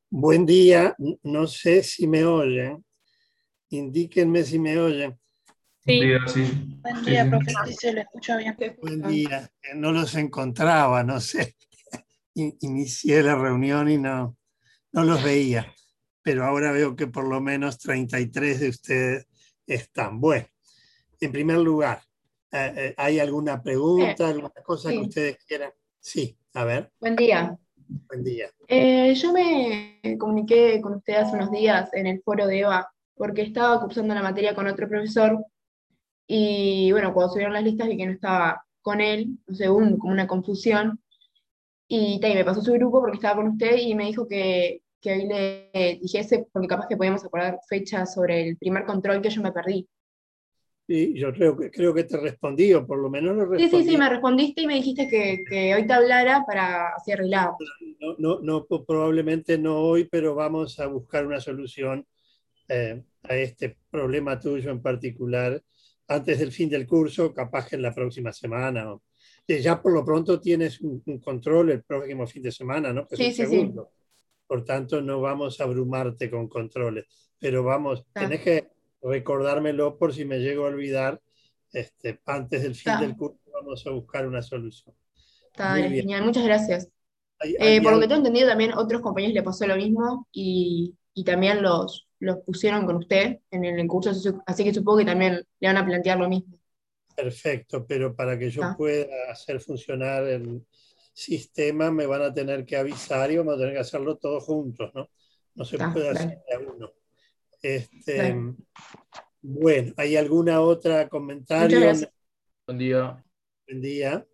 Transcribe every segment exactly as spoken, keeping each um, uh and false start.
Buen día, no sé si me oyen, indíquenme si me oyen. Buen Sí, día, sí, Buen sí, día, sí. profe, sí se lo escucha bien. te Buen escuchan. día, eh, no los encontraba, no sé, In- inicié la reunión y no, no los veía, pero ahora veo que por lo menos treinta y tres de ustedes están. Bueno, en primer lugar, eh, eh, ¿hay alguna Eh, pregunta, alguna cosa que sí, ustedes quieran? Sí, a ver, buen día. buen día. Eh, yo me comuniqué con usted hace unos días en el foro de EVA porque estaba cursando la materia con otro profesor y bueno, cuando subieron las listas vi que no estaba con él, no sé, hubo un- como una confusión y, ta, y me pasó su grupo porque estaba con usted y me dijo que, que hoy le dijese porque capaz que podíamos acordar fechas sobre el primer control que yo me perdí. Sí, yo creo que, creo que te respondí, o por lo menos lo Sí, sí, sí, respondí. me respondiste y me dijiste que, que hoy te hablara para así arreglarlo. No, no, no, probablemente no hoy, pero vamos a buscar una solución eh, a este problema tuyo en particular antes del fin del curso, capaz que en la próxima semana. O, eh, ya por lo pronto tienes un, un control el próximo fin de semana, ¿no? Que es el Sí, sí, sí. segundo. Por tanto, no vamos a abrumarte con controles, pero vamos, Está, tenés que recordármelo por si me llego a olvidar. Este, antes del fin del está, curso vamos a buscar una solución. está, Muy dale, bien. genial. Muchas gracias. ¿Hay, Eh, hay por lo que algo? tengo entendido, también otros compañeros le pasó lo mismo y, y también los, los pusieron con usted en el curso, así así que supongo que también le van a plantear lo mismo. Perfecto, pero para que yo Está, pueda hacer funcionar el sistema me van a tener que avisar y vamos a tener que hacerlo todos juntos, ¿no? No se está, puede hacer dale, de a uno. Este, dale. bueno, ¿hay alguna otra Muchas comentario? gracias. Buen día. Buen día.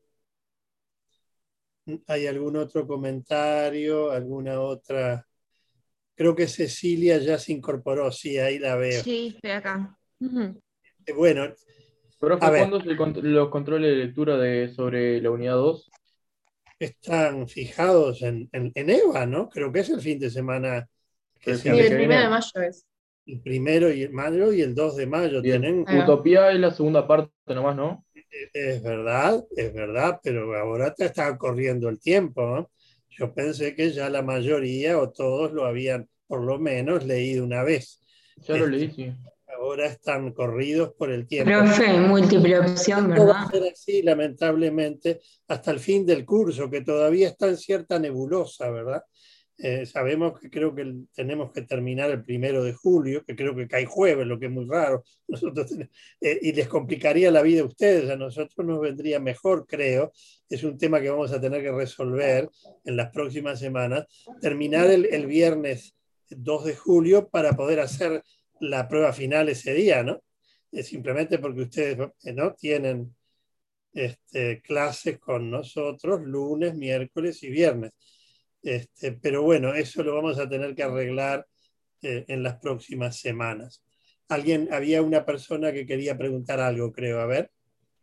¿Hay algún otro comentario? ¿Alguna otra? Creo que Cecilia ya se incorporó, sí, ahí la veo. Sí, estoy acá. Ujú. Eh, Bueno, a Profe, ver, ¿cuándo es el cont- los controles de lectura de, sobre la unidad dos? están fijados en, en, en EVA, ¿no? Creo que es el fin de semana que ¿El se fin Sí, de el que avecina. primero de viene? mayo es. El primero y el mayo y el dos de mayo Bien. tienen, Ahí va. Utopía es la segunda parte nomás, ¿no? es verdad, es verdad, pero ahora te está corriendo el tiempo, ¿no? Yo pensé que ya la mayoría o todos lo habían por lo menos leído una vez. Ya lo leí, Este, sí. ahora están corridos por el tiempo. Profe, múltiple opción, Esto va a ¿verdad? ser así, lamentablemente, hasta el fin del curso, que todavía está en cierta nebulosa, ¿verdad? Eh, sabemos que creo que tenemos que terminar el primero de julio, que creo que cae jueves, lo que es muy raro. Nosotros tenemos, eh, y les complicaría la vida a ustedes, a nosotros nos vendría mejor, creo. Es un tema que vamos a tener que resolver en las próximas semanas. Terminar el, el viernes dos de julio para poder hacer la prueba final ese día, ¿no? Eh, simplemente porque ustedes eh, no tienen este, clases con nosotros lunes, miércoles y viernes. Este, pero bueno, eso lo vamos a tener que arreglar eh, en las próximas semanas. Alguien, había una persona que quería preguntar algo, creo. A ver,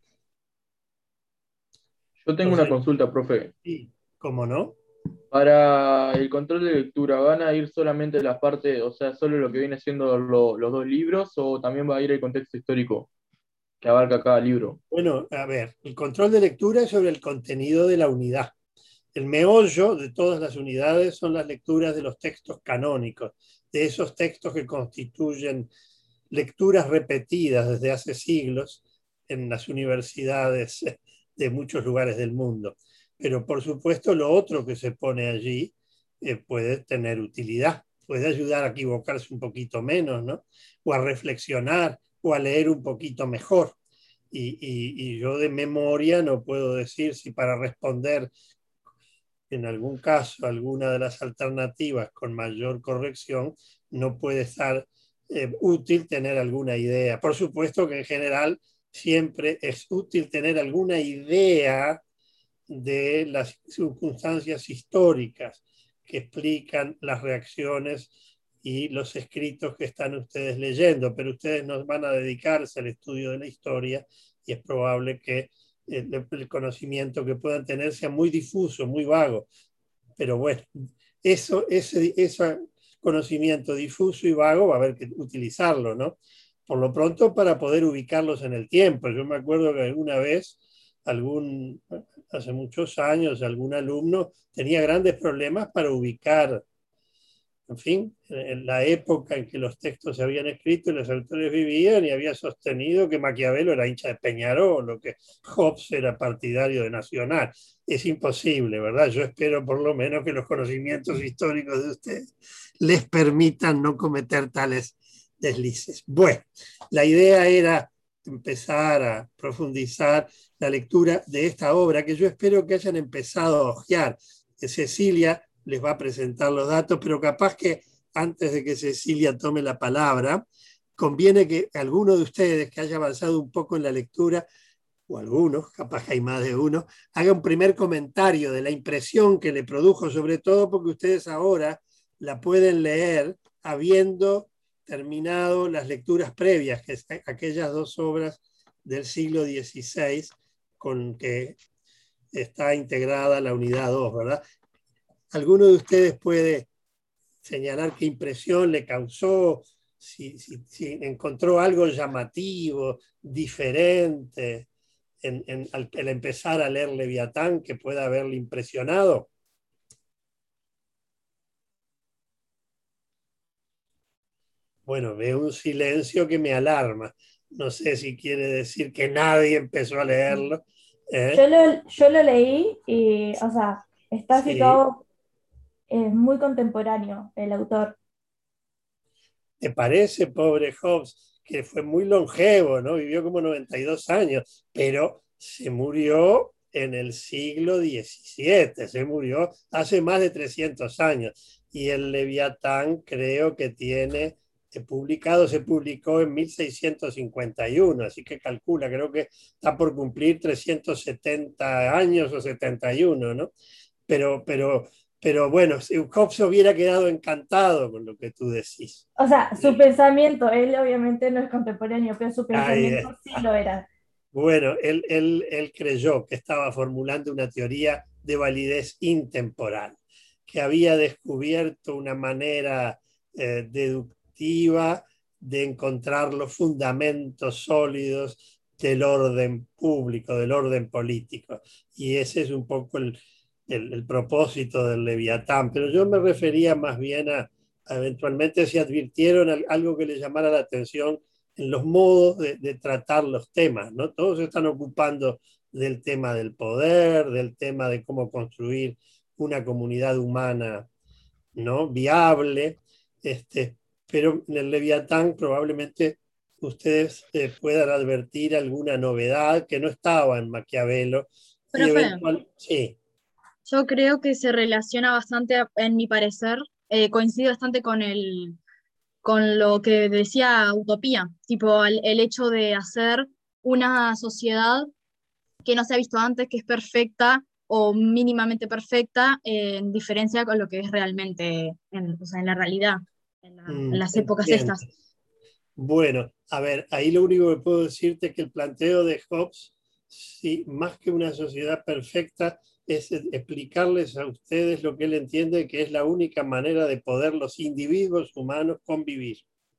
Yo tengo una Rosario. consulta, profe. Sí, ¿cómo no? Para el control de lectura, ¿van a ir solamente las partes, o sea, solo lo que viene siendo lo- los dos libros, o también va a ir el contexto histórico que abarca cada libro? Bueno, a ver, el control de lectura es sobre el contenido de la unidad. El meollo de todas las unidades son las lecturas de los textos canónicos, de esos textos que constituyen lecturas repetidas desde hace siglos en las universidades de muchos lugares del mundo. Pero por supuesto lo otro que se pone allí eh, puede tener utilidad, puede ayudar a equivocarse un poquito menos, ¿no? O a reflexionar o a leer un poquito mejor. Y, y, y yo de memoria no puedo decir si para responder en algún caso alguna de las alternativas con mayor corrección no puede estar eh, útil tener alguna idea. Por supuesto que en general siempre es útil tener alguna idea de las circunstancias históricas que explican las reacciones y los escritos que están ustedes leyendo, pero ustedes no van a dedicarse al estudio de la historia y es probable que el, el conocimiento que puedan tener sea muy difuso, muy vago. Pero bueno, eso, ese, ese conocimiento difuso y vago va a haber que utilizarlo, ¿no? Por lo pronto para poder ubicarlos en el tiempo. Yo me acuerdo que alguna vez, algún, hace muchos años, algún alumno tenía grandes problemas para ubicar en fin, en la época en que los textos se habían escrito y los autores vivían, y había sostenido que Maquiavelo era hincha de Peñarol, o que Hobbes era partidario de Nacional. Es imposible, ¿verdad? Yo espero por lo menos que los conocimientos históricos de ustedes les permitan no cometer tales deslices. Bueno, la idea era empezar a profundizar la lectura de esta obra, que yo espero que hayan empezado a hojear. Cecilia les va a presentar los datos, pero capaz que antes de que Cecilia tome la palabra, conviene que alguno de ustedes que haya avanzado un poco en la lectura, o algunos, capaz que hay más de uno, haga un primer comentario de la impresión que le produjo, sobre todo porque ustedes ahora la pueden leer habiendo terminado las lecturas previas, que es aquellas dos obras del siglo dieciséis con que está integrada la unidad dos, ¿verdad? ¿Alguno de ustedes puede señalar qué impresión le causó, si, si, si encontró algo llamativo, diferente en, en, al, al empezar a leer Leviatán que pueda haberle impresionado? Bueno, veo un silencio que me alarma. No sé si quiere decir que nadie empezó a leerlo. ¿eh? Yo, lo, yo lo leí y, o sea, está Sí. situado, es muy contemporáneo el autor. ¿Te parece, pobre Hobbes, que fue muy longevo, ¿no? Vivió como noventa y dos años, pero se murió en el siglo diecisiete, se murió hace más de trescientos años. Y el Leviatán creo que tiene, publicado, se publicó en mil seiscientos cincuenta y uno, así que calcula, creo que está por cumplir trescientos setenta años o setenta y uno, ¿no? Pero, pero Pero bueno, Hobbes hubiera quedado encantado con lo que tú decís. O sea, su pensamiento, él obviamente no es contemporáneo, pero su Ahí pensamiento sí lo era. Bueno, él, él, él creyó que estaba formulando una teoría de validez intemporal, que había descubierto una manera eh, deductiva de encontrar los fundamentos sólidos del orden público, del orden político. Y ese es un poco el, el, el propósito del Leviatán. Pero yo me refería más bien a, a eventualmente si advirtieron algo que les llamara la atención en los modos de, de tratar los temas, ¿no? Todos se están ocupando del tema del poder, del tema de cómo construir una comunidad humana, ¿no? Viable, este, pero en el Leviatán probablemente ustedes eh, puedan advertir alguna novedad que no estaba en Maquiavelo. Y eventual... Sí. Yo creo que se relaciona bastante, en mi parecer, eh, coincide bastante con el con lo que decía Utopía, tipo el, el hecho de hacer una sociedad que no se ha visto antes, que es perfecta o mínimamente perfecta, eh, en diferencia con lo que es realmente en, o sea, en la realidad, en, la, Mm, en las épocas entiendo. estas. Bueno, a ver, ahí lo único que puedo decirte es que el planteo de Hobbes, sí, más que una sociedad perfecta, es explicarles a ustedes lo que él entiende que es la única manera de poder los individuos humanos convivir.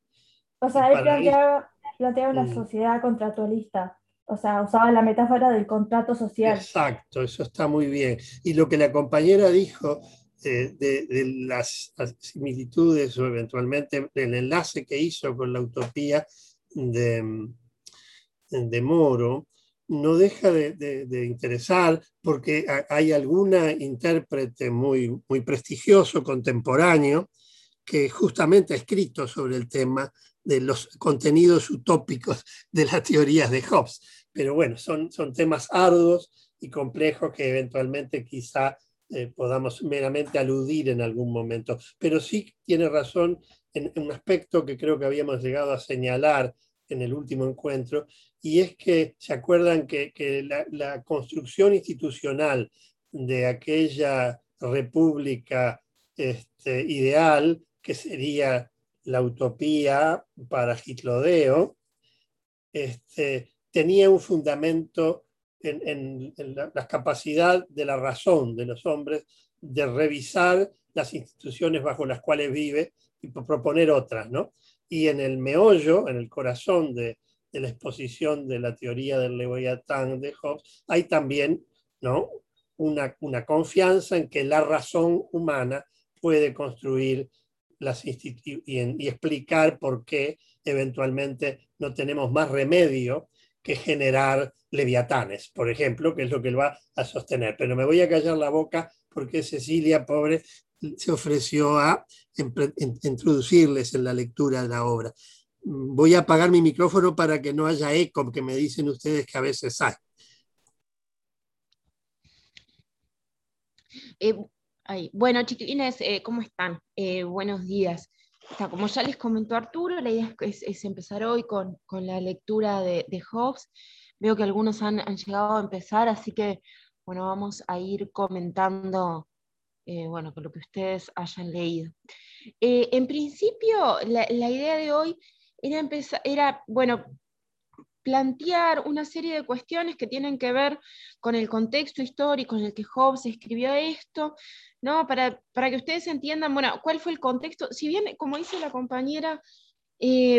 O sea, él planteaba, planteaba una sociedad contractualista. O sea, usaba la metáfora del contrato social. Exacto, eso está muy bien. Y lo que la compañera dijo eh, de, de las similitudes o eventualmente el enlace que hizo con la utopía de, de Moro, no deja de, de, de interesar porque hay alguna intérprete muy, muy prestigioso, contemporáneo, que justamente ha escrito sobre el tema de los contenidos utópicos de las teorías de Hobbes. Pero bueno, son, son temas arduos y complejos que eventualmente quizá eh, podamos meramente aludir en algún momento. Pero sí tiene razón en, en un aspecto que creo que habíamos llegado a señalar en el último encuentro, y es que se acuerdan que, que la, la construcción institucional de aquella república este, ideal, que sería la utopía para Hitlodeo, este, tenía un fundamento en, en, en la, la capacidad de la razón de los hombres de revisar las instituciones bajo las cuales vive y proponer otras, ¿no? Y en el meollo, en el corazón de, de la exposición de la teoría del Leviatán de Hobbes, hay también, ¿no?, una, una confianza en que la razón humana puede construir las institu- y, en, y explicar por qué eventualmente no tenemos más remedio que generar leviatanes, por ejemplo, que es lo que él va a sostener. Pero me voy a callar la boca porque Cecilia, pobre, se ofreció a introducirles en la lectura de la obra. Voy a apagar mi micrófono para que no haya eco, que me dicen ustedes que a veces hay. Eh, ay, bueno, chiquilines, eh, ¿cómo están? Eh, buenos días. O sea, como ya les comentó Arturo, la idea es, es empezar hoy con, con la lectura de, de Hobbes. Veo que algunos han, han llegado a empezar, así que bueno, vamos a ir comentando eh, bueno, con lo que ustedes hayan leído. Eh, en principio, la, la idea de hoy era, empezar, era, bueno, plantear una serie de cuestiones que tienen que ver con el contexto histórico en el que Hobbes escribió esto, ¿no? Para, para que ustedes entiendan, bueno, cuál fue el contexto. Si bien, como dice la compañera, eh,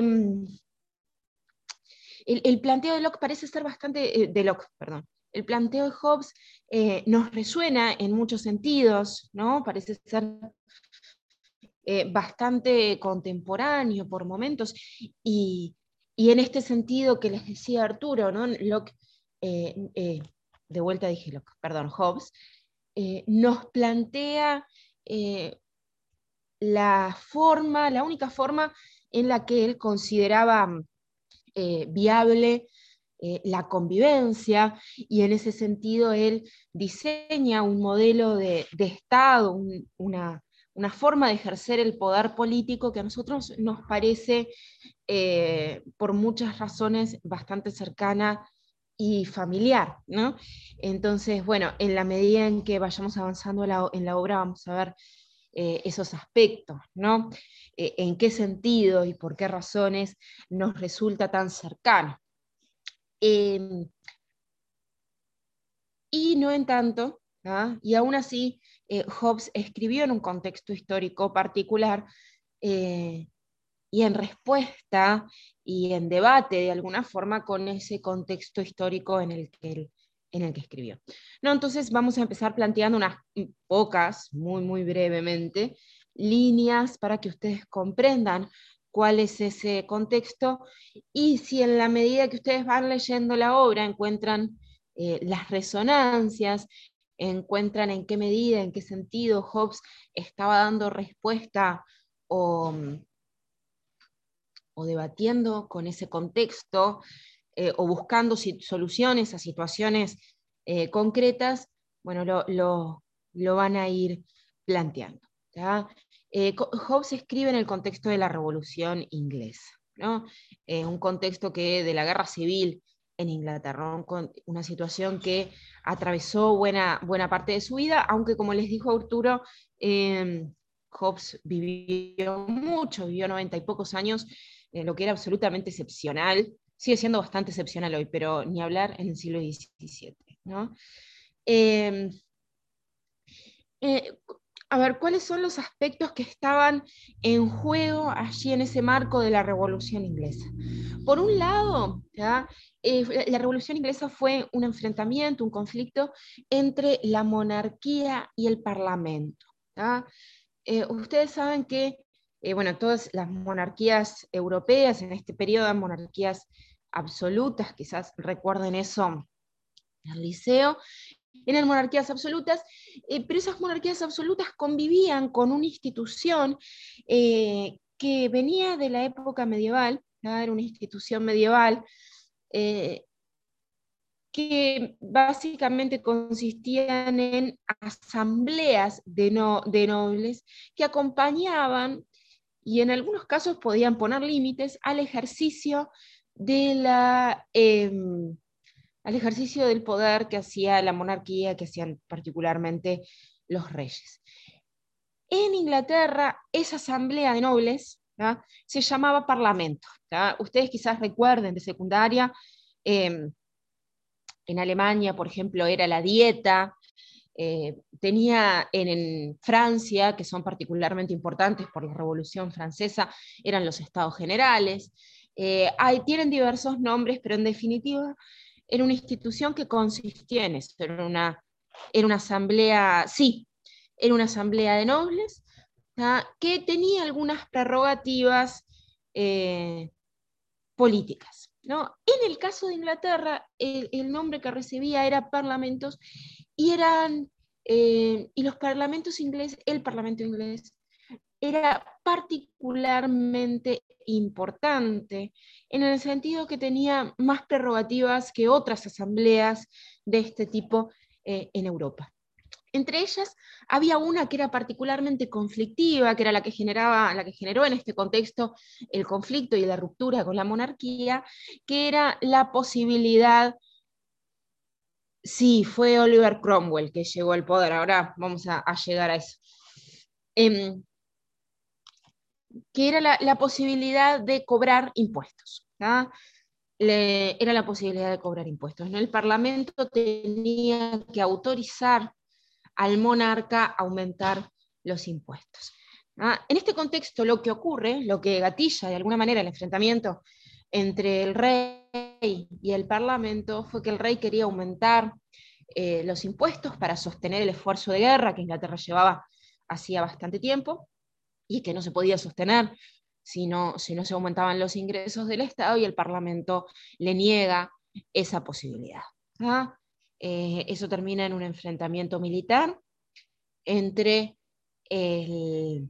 el, el planteo de Locke parece ser bastante, eh, de Locke, perdón, el planteo de Hobbes eh, nos resuena en muchos sentidos, ¿no? Parece ser eh, bastante contemporáneo por momentos, y, y en este sentido que les decía Arturo, ¿no? Locke, eh, eh, de vuelta dije Locke, perdón, Hobbes, eh, nos plantea eh, la forma, la única forma en la que él consideraba eh, viable eh, la convivencia, y en ese sentido él diseña un modelo de, de Estado, un, una, una forma de ejercer el poder político que a nosotros nos parece, eh, por muchas razones, bastante cercana y familiar, ¿no? Entonces, bueno, en la medida en que vayamos avanzando la, en la obra vamos a ver eh, esos aspectos, ¿no? Eh, en qué sentido y por qué razones nos resulta tan cercano. Eh, y no en tanto, ¿ah? Y aún así, eh, Hobbes escribió en un contexto histórico particular, eh, y en respuesta y en debate de alguna forma con ese contexto histórico en el que, él, en el que escribió. No, entonces vamos a empezar planteando unas pocas, muy, muy brevemente, líneas para que ustedes comprendan cuál es ese contexto, y si en la medida que ustedes van leyendo la obra encuentran eh, las resonancias, encuentran en qué medida, en qué sentido Hobbes estaba dando respuesta o, o debatiendo con ese contexto, eh, o buscando si, soluciones a situaciones eh, concretas, bueno, lo, lo, lo, van a ir planteando. Eh, Hobbes escribe en el contexto de la Revolución Inglesa, ¿no? Eh, un contexto que de la guerra civil en Inglaterra, con una situación que atravesó buena, buena parte de su vida, aunque como les dijo Arturo, eh, Hobbes vivió mucho, vivió noventa y pocos años, eh, lo que era absolutamente excepcional, sigue siendo bastante excepcional hoy, pero ni hablar en el siglo diecisiete, ¿no? Eh, eh, a ver, ¿cuáles son los aspectos que estaban en juego allí en ese marco de la Revolución Inglesa? Por un lado, ¿ya? Eh, la Revolución Inglesa fue un enfrentamiento, un conflicto entre la monarquía y el parlamento, ¿ya? Eh, ustedes saben que, eh, bueno, todas las monarquías europeas en este periodo eran monarquías absolutas, quizás recuerden eso en el liceo, eran monarquías absolutas, eh, pero esas monarquías absolutas convivían con una institución eh, que venía de la época medieval, ¿no? Era una institución medieval, eh, que básicamente consistían en asambleas de, no, de nobles que acompañaban y en algunos casos podían poner límites al ejercicio de la... Eh, al ejercicio del poder que hacía la monarquía, que hacían particularmente los reyes. En Inglaterra, esa asamblea de nobles, ¿tá? Se llamaba parlamento. ¿tá? Ustedes quizás recuerden de secundaria, eh, en Alemania, por ejemplo, era la dieta, eh, tenía en, en Francia, que son particularmente importantes por la Revolución Francesa, eran los estados generales. Eh, hay, tienen diversos nombres, pero en definitiva era una institución que consistía en eso, era una, era una asamblea, sí, era una asamblea de nobles, ¿tá? Que tenía algunas prerrogativas eh, políticas, ¿no? En el caso de Inglaterra, el, el nombre que recibía era parlamentos, y, eran, eh, y los parlamentos ingleses, el parlamento inglés, era particularmente importante en el sentido que tenía más prerrogativas que otras asambleas de este tipo eh, en Europa. Entre ellas había una que era particularmente conflictiva, que era la que, generaba, la que generó en este contexto el conflicto y la ruptura con la monarquía, que era la posibilidad, sí, fue Oliver Cromwell que llegó al poder, ahora vamos a, a llegar a eso, eh, que era la, la posibilidad de cobrar impuestos, ¿tá? Le, era la posibilidad de cobrar impuestos, ¿no? El Parlamento tenía que autorizar al monarca aumentar los impuestos. ¿Ah? En este contexto lo que ocurre, lo que gatilla de alguna manera el enfrentamiento entre el rey y el parlamento fue que el rey quería aumentar eh, los impuestos para sostener el esfuerzo de guerra que Inglaterra llevaba hacía bastante tiempo y que no se podía sostener si no, si no se aumentaban los ingresos del Estado, y el parlamento le niega esa posibilidad. ¿Ah? Eh, eso termina en un enfrentamiento militar entre, el,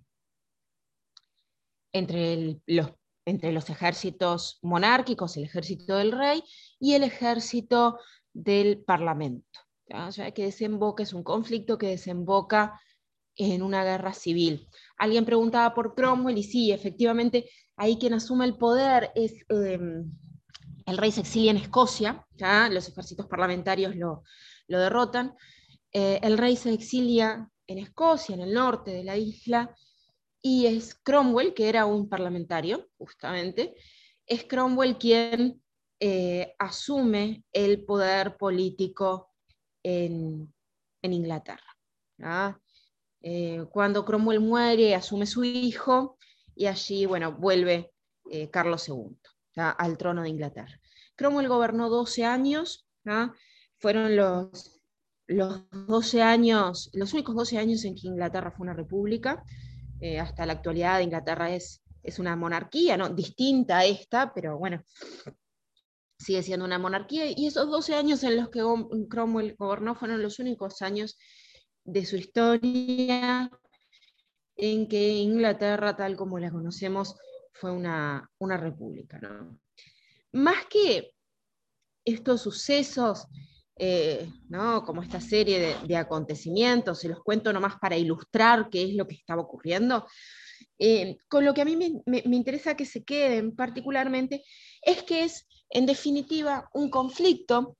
entre, el, los, entre los ejércitos monárquicos, el ejército del rey y el ejército del parlamento. ¿Ya? O sea, que desemboca, es un conflicto que desemboca en una guerra civil. Alguien preguntaba por Cromwell, y sí, efectivamente, ahí quien asume el poder es... Eh, el rey se exilia en Escocia, ¿ya? Los ejércitos parlamentarios lo, lo derrotan. Eh, el rey se exilia en Escocia, en el norte de la isla, y es Cromwell, que era un parlamentario, justamente, es Cromwell quien eh, asume el poder político en, en Inglaterra. ¿Ya? Eh, cuando Cromwell muere, asume su hijo, y allí, bueno, vuelve eh, Carlos segundo. ¿Ya? Al trono de Inglaterra. Cromwell gobernó doce años, ¿ya? Fueron los, los doce años, los únicos doce años en que Inglaterra fue una república. Eh, hasta la actualidad Inglaterra es, es una monarquía, ¿no? Distinta a esta, pero bueno, sigue siendo una monarquía, y esos doce años en los que Cromwell gobernó fueron los únicos años de su historia en que Inglaterra, tal como la conocemos, fue una, una república, ¿no? Más que estos sucesos, eh, ¿no? Como esta serie de, de acontecimientos, se los cuento nomás para ilustrar qué es lo que estaba ocurriendo, eh, con lo que a mí me, me, me interesa que se queden particularmente, es que es, en definitiva, un conflicto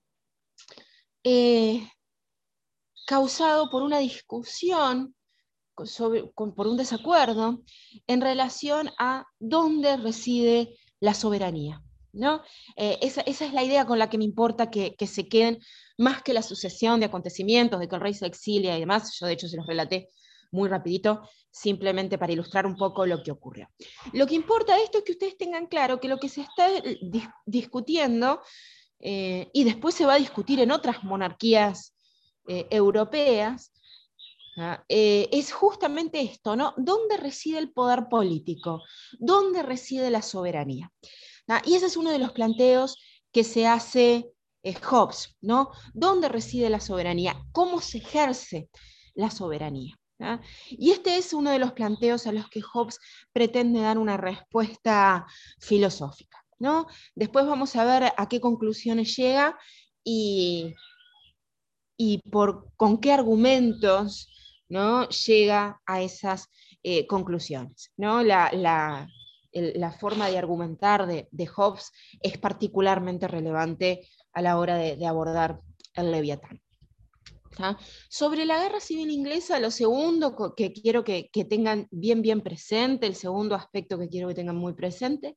eh, causado por una discusión, sobre, con, por un desacuerdo, en relación a dónde reside la soberanía, ¿no? Eh, esa, esa es la idea con la que me importa que, que se queden, más que la sucesión de acontecimientos, de que el rey se exilia y demás. Yo de hecho se los relaté muy rapidito, simplemente para ilustrar un poco lo que ocurrió. Lo que importa de esto es que ustedes tengan claro que lo que se está dis discutiendo, eh, y después se va a discutir en otras monarquías eh, europeas, Eh, es justamente esto, ¿no? ¿Dónde reside el poder político? ¿Dónde reside la soberanía? ¿No? Y ese es uno de los planteos que se hace eh, Hobbes, ¿no? ¿Dónde reside la soberanía? ¿Cómo se ejerce la soberanía? ¿No? Y este es uno de los planteos a los que Hobbes pretende dar una respuesta filosófica, ¿no? Después vamos a ver a qué conclusiones llega y, y por, con qué argumentos, ¿no? Llega a esas eh, conclusiones, ¿no? La, la, el, la forma de argumentar de, de Hobbes es particularmente relevante a la hora de, de abordar el Leviatán. ¿Ah? Sobre la guerra civil inglesa, lo segundo que quiero que, que tengan bien, bien presente, el segundo aspecto que quiero que tengan muy presente,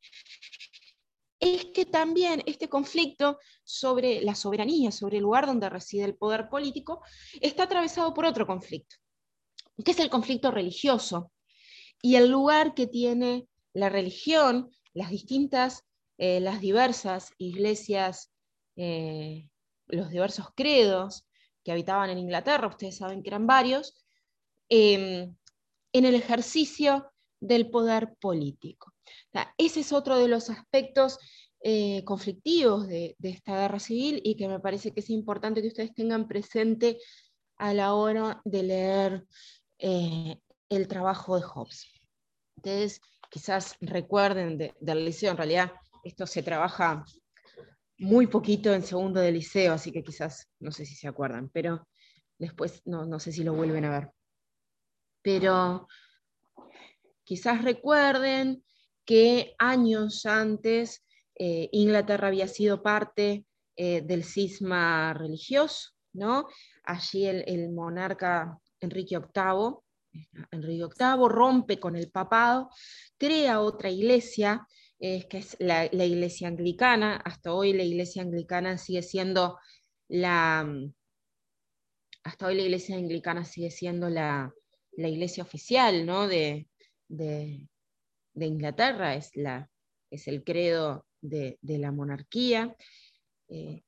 es que también este conflicto sobre la soberanía, sobre el lugar donde reside el poder político, está atravesado por otro conflicto, que es el conflicto religioso, y el lugar que tiene la religión, las distintas, eh, las diversas iglesias, eh, los diversos credos que habitaban en Inglaterra, ustedes saben que eran varios, eh, en el ejercicio del poder político. O sea, ese es otro de los aspectos eh, conflictivos de, de esta guerra civil y que me parece que es importante que ustedes tengan presente a la hora de leer eh, el trabajo de Hobbes. Ustedes quizás recuerden de, del liceo, en realidad esto se trabaja muy poquito en segundo de liceo, así que quizás, no sé si se acuerdan, pero después no, no sé si lo vuelven a ver. Pero quizás recuerden que años antes eh, Inglaterra había sido parte eh, del cisma religioso, ¿no? Allí el, el monarca Enrique octavo, Enrique octavo rompe con el papado, crea otra iglesia, eh, que es la, la iglesia anglicana. Hasta hoy la iglesia anglicana sigue siendo la, hasta hoy la iglesia anglicana sigue siendo la, la iglesia oficial, ¿no? de, de, de Inglaterra, es, la, es el credo de, de la monarquía. Eh,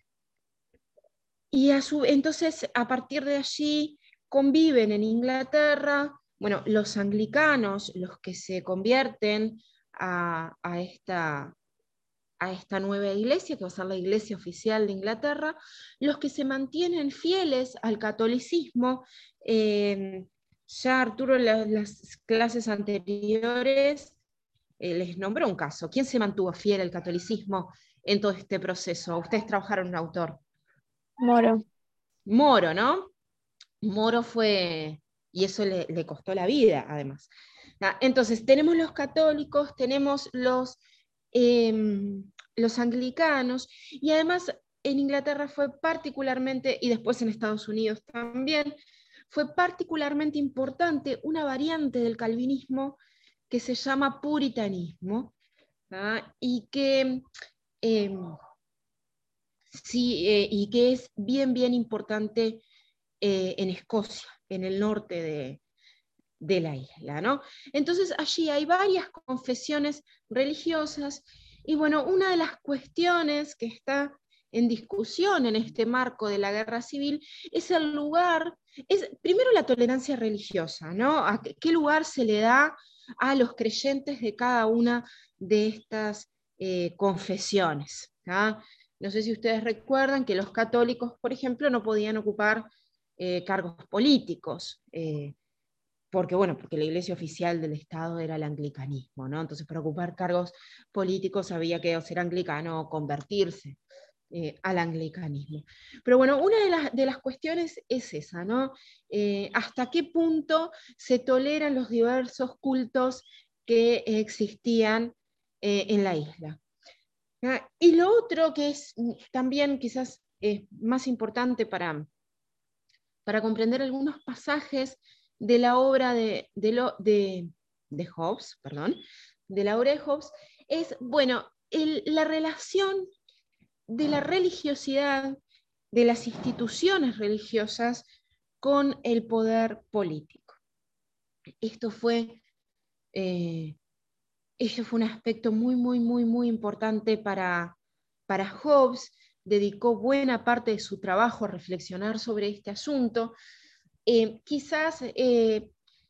y a su, entonces, a partir de allí, conviven en Inglaterra, bueno, los anglicanos, los que se convierten a, a, esta, a esta nueva iglesia, que va a ser la iglesia oficial de Inglaterra, los que se mantienen fieles al catolicismo. Eh, ya Arturo en la, las clases anteriores eh, les nombró un caso. ¿Quién se mantuvo fiel al catolicismo en todo este proceso? Ustedes trabajaron en un autor. Moro. Moro, ¿no? Moro fue, y eso le, le costó la vida, además. Entonces, tenemos los católicos, tenemos los, eh, los anglicanos, y además en Inglaterra fue particularmente, y después en Estados Unidos también, fue particularmente importante una variante del calvinismo que se llama puritanismo, ¿tá? y que... Eh, sí, eh, y que es bien, bien importante eh, en Escocia, en el norte de, de la isla, ¿no? Entonces allí hay varias confesiones religiosas, y bueno, una de las cuestiones que está en discusión en este marco de la guerra civil es el lugar, es primero la tolerancia religiosa, ¿no? ¿A qué lugar se le da a los creyentes de cada una de estas eh, confesiones? ¿tá? No sé si ustedes recuerdan que los católicos, por ejemplo, no podían ocupar eh, cargos políticos, eh, porque, bueno, porque la iglesia oficial del Estado era el anglicanismo, ¿no? Entonces, para ocupar cargos políticos había que ser anglicano o convertirse eh, al anglicanismo. Pero bueno, una de las, de las cuestiones es esa, ¿no? Eh, ¿Hasta qué punto se toleran los diversos cultos que existían eh, en la isla? ¿Ah? Y lo otro que es también quizás eh, más importante para, para comprender algunos pasajes de la obra de, de, lo, de, de Hobbes, perdón, de la obra de Hobbes, es, bueno, el, la relación de la religiosidad, de las instituciones religiosas con el poder político. Esto fue, eh, esto fue un aspecto muy, muy, muy, muy importante para, para Hobbes. Dedicó buena parte de su trabajo a reflexionar sobre este asunto. Eh, quizás eh,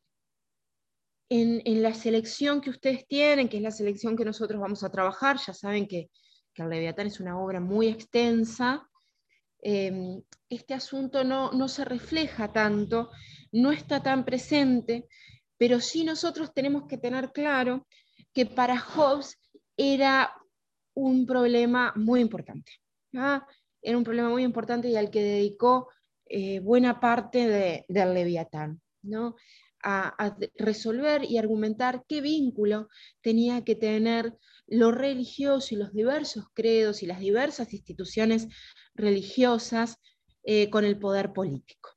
en, en la selección que ustedes tienen, que es la selección que nosotros vamos a trabajar, ya saben que, que el Leviatán es una obra muy extensa, eh, este asunto no, no se refleja tanto, no está tan presente, pero sí nosotros tenemos que tener claro que para Hobbes era un problema muy importante. ¿ah? Era un problema muy importante y al que dedicó eh, buena parte de, del Leviatán, ¿no? A, a resolver y argumentar qué vínculo tenía que tener lo religioso y los diversos credos y las diversas instituciones religiosas eh, con el poder político.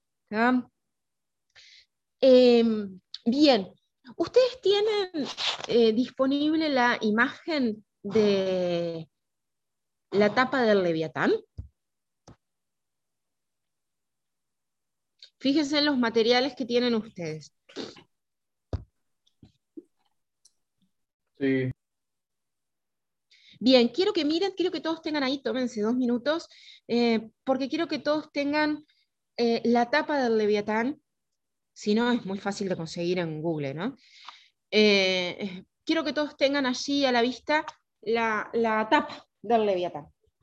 Eh, bien, ¿ustedes tienen eh, disponible la imagen de la tapa del Leviatán? Fíjense en los materiales que tienen ustedes. Sí. Bien, quiero que miren, quiero que todos tengan ahí, tómense dos minutos, eh, porque quiero que todos tengan eh, la tapa del Leviatán, Si no, es muy fácil de conseguir en Google, ¿no? Eh, quiero que todos tengan allí a la vista la, la tapa del Leviatán.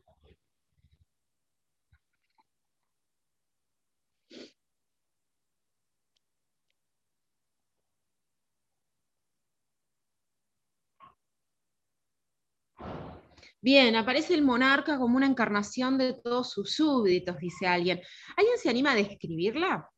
Bien, aparece el monarca como una encarnación de todos sus súbditos, dice alguien. ¿Alguien se anima a describirla?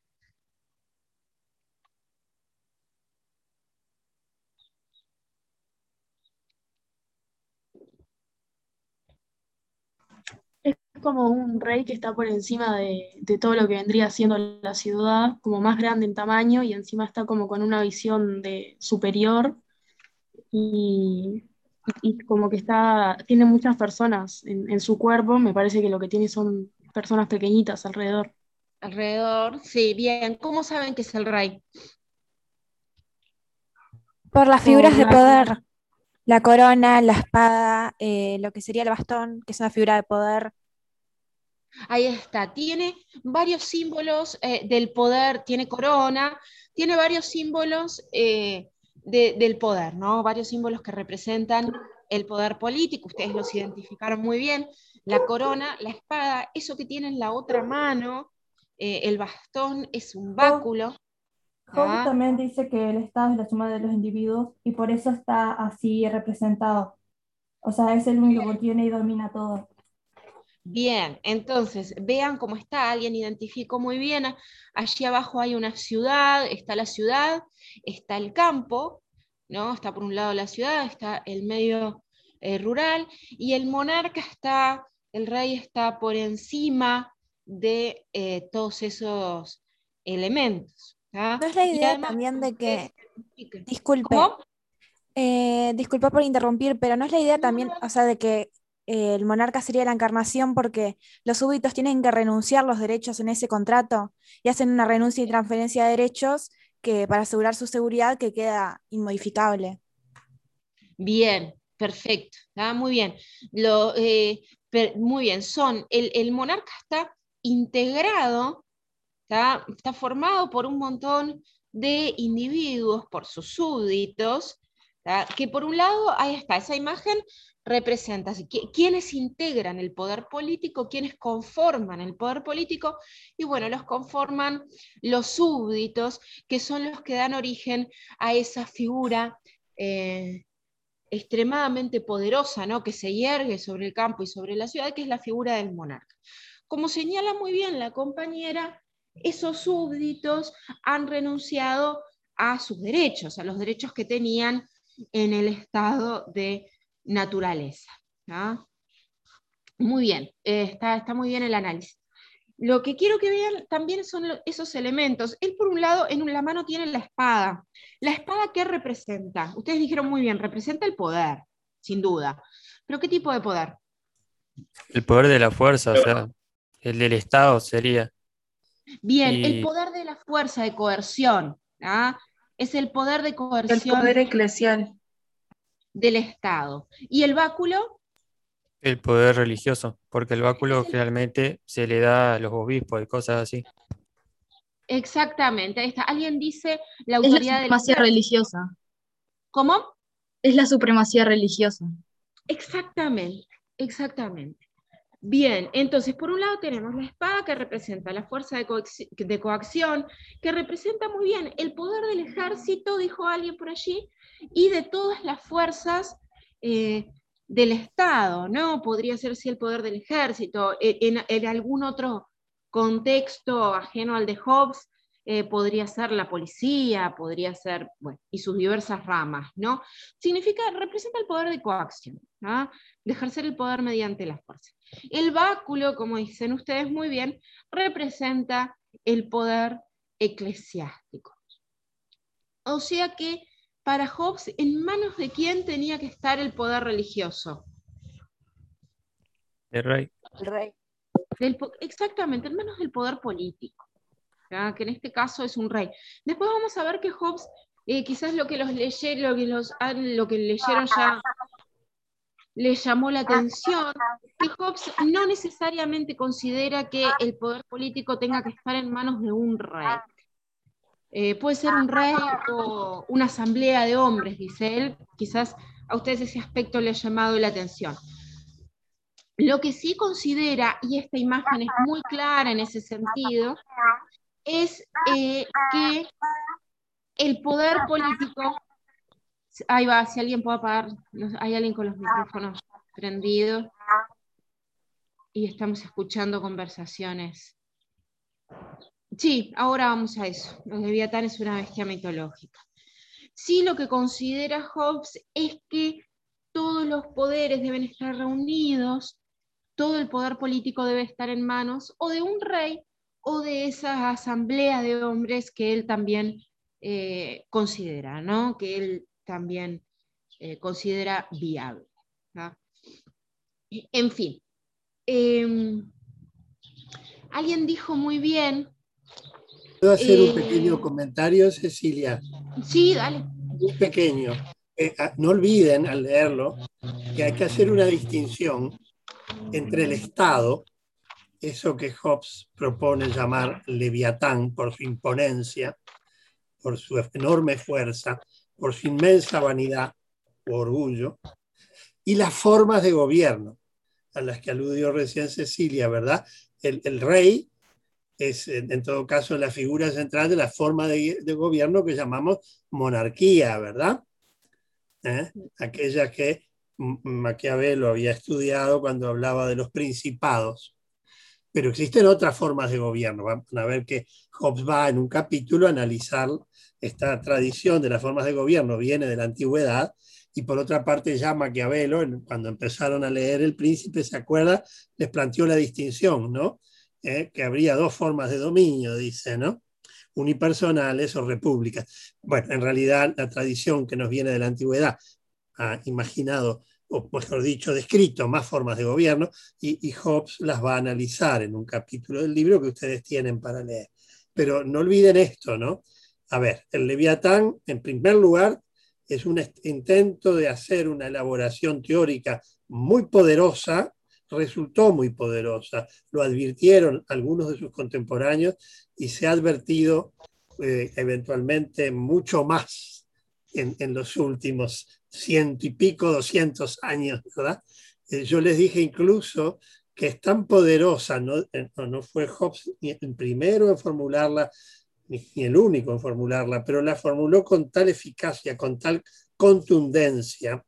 Es como un rey que está por encima de, de todo lo que vendría siendo la ciudad, como más grande en tamaño y encima está como con una visión de superior y, y como que está, tiene muchas personas en, en su cuerpo, me parece que lo que tiene son personas pequeñitas alrededor. Alrededor, sí, bien. ¿Cómo saben que es el rey? Por las figuras Por de la- poder, la corona, la espada, eh, lo que sería el bastón, que es una figura de poder. Ahí está, tiene varios símbolos eh, del poder, tiene corona, tiene varios símbolos eh, de- del poder, ¿no? Varios símbolos que representan el poder político, ustedes los identificaron muy bien, la corona, la espada, eso que tiene en la otra mano, eh, el bastón es un báculo. Hobbes ¿Ah? también dice que el Estado es la suma de los individuos y por eso está así representado. O sea, es el único que tiene y domina todo. Bien, entonces vean cómo está, alguien identificó muy bien, allí abajo hay una ciudad, está la ciudad, está el campo, ¿no? Está por un lado la ciudad, está el medio eh, rural, y el monarca está, el rey está por encima de eh, todos esos elementos. ¿Tá? ¿No es la Y idea además, también de que, identifiquen. disculpe, ¿Cómo? eh, disculpa por interrumpir, pero no es la idea también, o sea, de que eh, el monarca sería la encarnación porque los súbditos tienen que renunciar los derechos en ese contrato y hacen una renuncia y transferencia de derechos que para asegurar su seguridad que queda inmodificable? Bien, perfecto, ¿tá? Muy bien. Lo, eh, per- muy bien, son, el, el monarca está integrado, ¿tá? Está formado por un montón de individuos, por sus súbditos, ¿tá? Que por un lado, ahí está, esa imagen representa así, qui- quiénes integran el poder político, quiénes conforman el poder político, y bueno, los conforman los súbditos, que son los que dan origen a esa figura eh, extremadamente poderosa, ¿no? Que se yergue sobre el campo y sobre la ciudad, que es la figura del monarca. Como señala muy bien la compañera, esos súbditos han renunciado a sus derechos, a los derechos que tenían en el estado de naturaleza. ¿No? Muy bien, eh, está, está muy bien el análisis. Lo que quiero que vean también son esos elementos. Él, por un lado, en la mano tiene la espada. ¿La espada qué representa? Ustedes dijeron muy bien, representa el poder, sin duda. ¿Pero qué tipo de poder? El poder de la fuerza, o sea, el del Estado sería. Bien, el Y poder de la fuerza de coerción. ¿Ah? Es el poder de El coerción poder eclesial. del Estado. ¿Y el báculo? el poder religioso, porque el báculo Es el- generalmente se le da a los obispos y cosas así. Exactamente, ahí está. Alguien dice la Es la autoridad del supremacía ejército. religiosa. ¿Cómo? Es la supremacía religiosa. Exactamente, exactamente. Bien, entonces por un lado tenemos la espada que representa la fuerza de, coac- de coacción, que representa muy bien el poder del ejército, dijo alguien por allí, y de todas las fuerzas eh, del Estado, ¿no? Podría ser sí el poder del ejército, e- en, en algún otro contexto ajeno al de Hobbes, eh, podría ser la policía, podría ser, bueno, y sus diversas ramas, ¿no? Significa, representa el poder de coacción, ¿no? De ejercer el poder mediante la fuerza. El báculo, como dicen ustedes muy bien, representa el poder eclesiástico. O sea que para Hobbes, ¿en manos de quién tenía que estar el poder religioso? El rey. El rey. Del po- exactamente, en manos del poder político, ¿ya? Que en este caso es un rey. Después vamos a ver que Hobbes, eh, quizás lo que, los leye, lo, que los, lo que leyeron ya les llamó la atención, que Hobbes no necesariamente considera que el poder político tenga que estar en manos de un rey. Eh, puede ser un rey o una asamblea de hombres, dice él. Quizás a ustedes ese aspecto le ha llamado la atención. Lo que sí considera, y esta imagen es muy clara en ese sentido, es eh, que el poder político, ahí va, si alguien puede apagar, hay alguien con los micrófonos prendidos y estamos escuchando conversaciones. Sí, ahora vamos a eso. Los Leviatán es una bestia mitológica. Sí, lo que considera Hobbes es que todos los poderes deben estar reunidos, todo el poder político debe estar en manos o de un rey o de esa asamblea de hombres que él también eh, considera, ¿no? Que él también eh, considera viable, ¿no? En fin. Eh, alguien dijo muy bien. ¿Puedo hacer eh, un pequeño comentario, Cecilia? Sí, dale. Muy pequeño. Eh, no olviden al leerlo que hay que hacer una distinción entre el Estado, eso que Hobbes propone llamar Leviatán por su imponencia, por su enorme fuerza, por su inmensa vanidad o orgullo, y las formas de gobierno a las que aludió recién Cecilia, ¿verdad? El, el rey es, en todo caso, la figura central de la forma de, de gobierno que llamamos monarquía, ¿verdad? ¿Eh? Aquella que Maquiavelo había estudiado cuando hablaba de los principados. Pero existen otras formas de gobierno. Van a ver que Hobbes va en un capítulo a analizar esta tradición de las formas de gobierno, viene de la antigüedad, y por otra parte ya Maquiavelo, cuando empezaron a leer El Príncipe, ¿se acuerda? Les planteó la distinción, ¿no? Eh, que habría dos formas de dominio, dice, ¿no? Unipersonales o repúblicas. Bueno, en realidad la tradición que nos viene de la antigüedad ha imaginado, o mejor dicho, descrito más formas de gobierno, y, y Hobbes las va a analizar en un capítulo del libro que ustedes tienen para leer. Pero no olviden esto, ¿no? A ver, el Leviatán, en primer lugar, es un intento de hacer una elaboración teórica muy poderosa, resultó muy poderosa, lo advirtieron algunos de sus contemporáneos y se ha advertido eh, eventualmente mucho más en, en los últimos ciento y pico, doscientos años, ¿verdad? Eh, yo les dije incluso que es tan poderosa, no, no, no fue Hobbes ni el primero en formularla, ni, ni el único en formularla, pero la formuló con tal eficacia, con tal contundencia,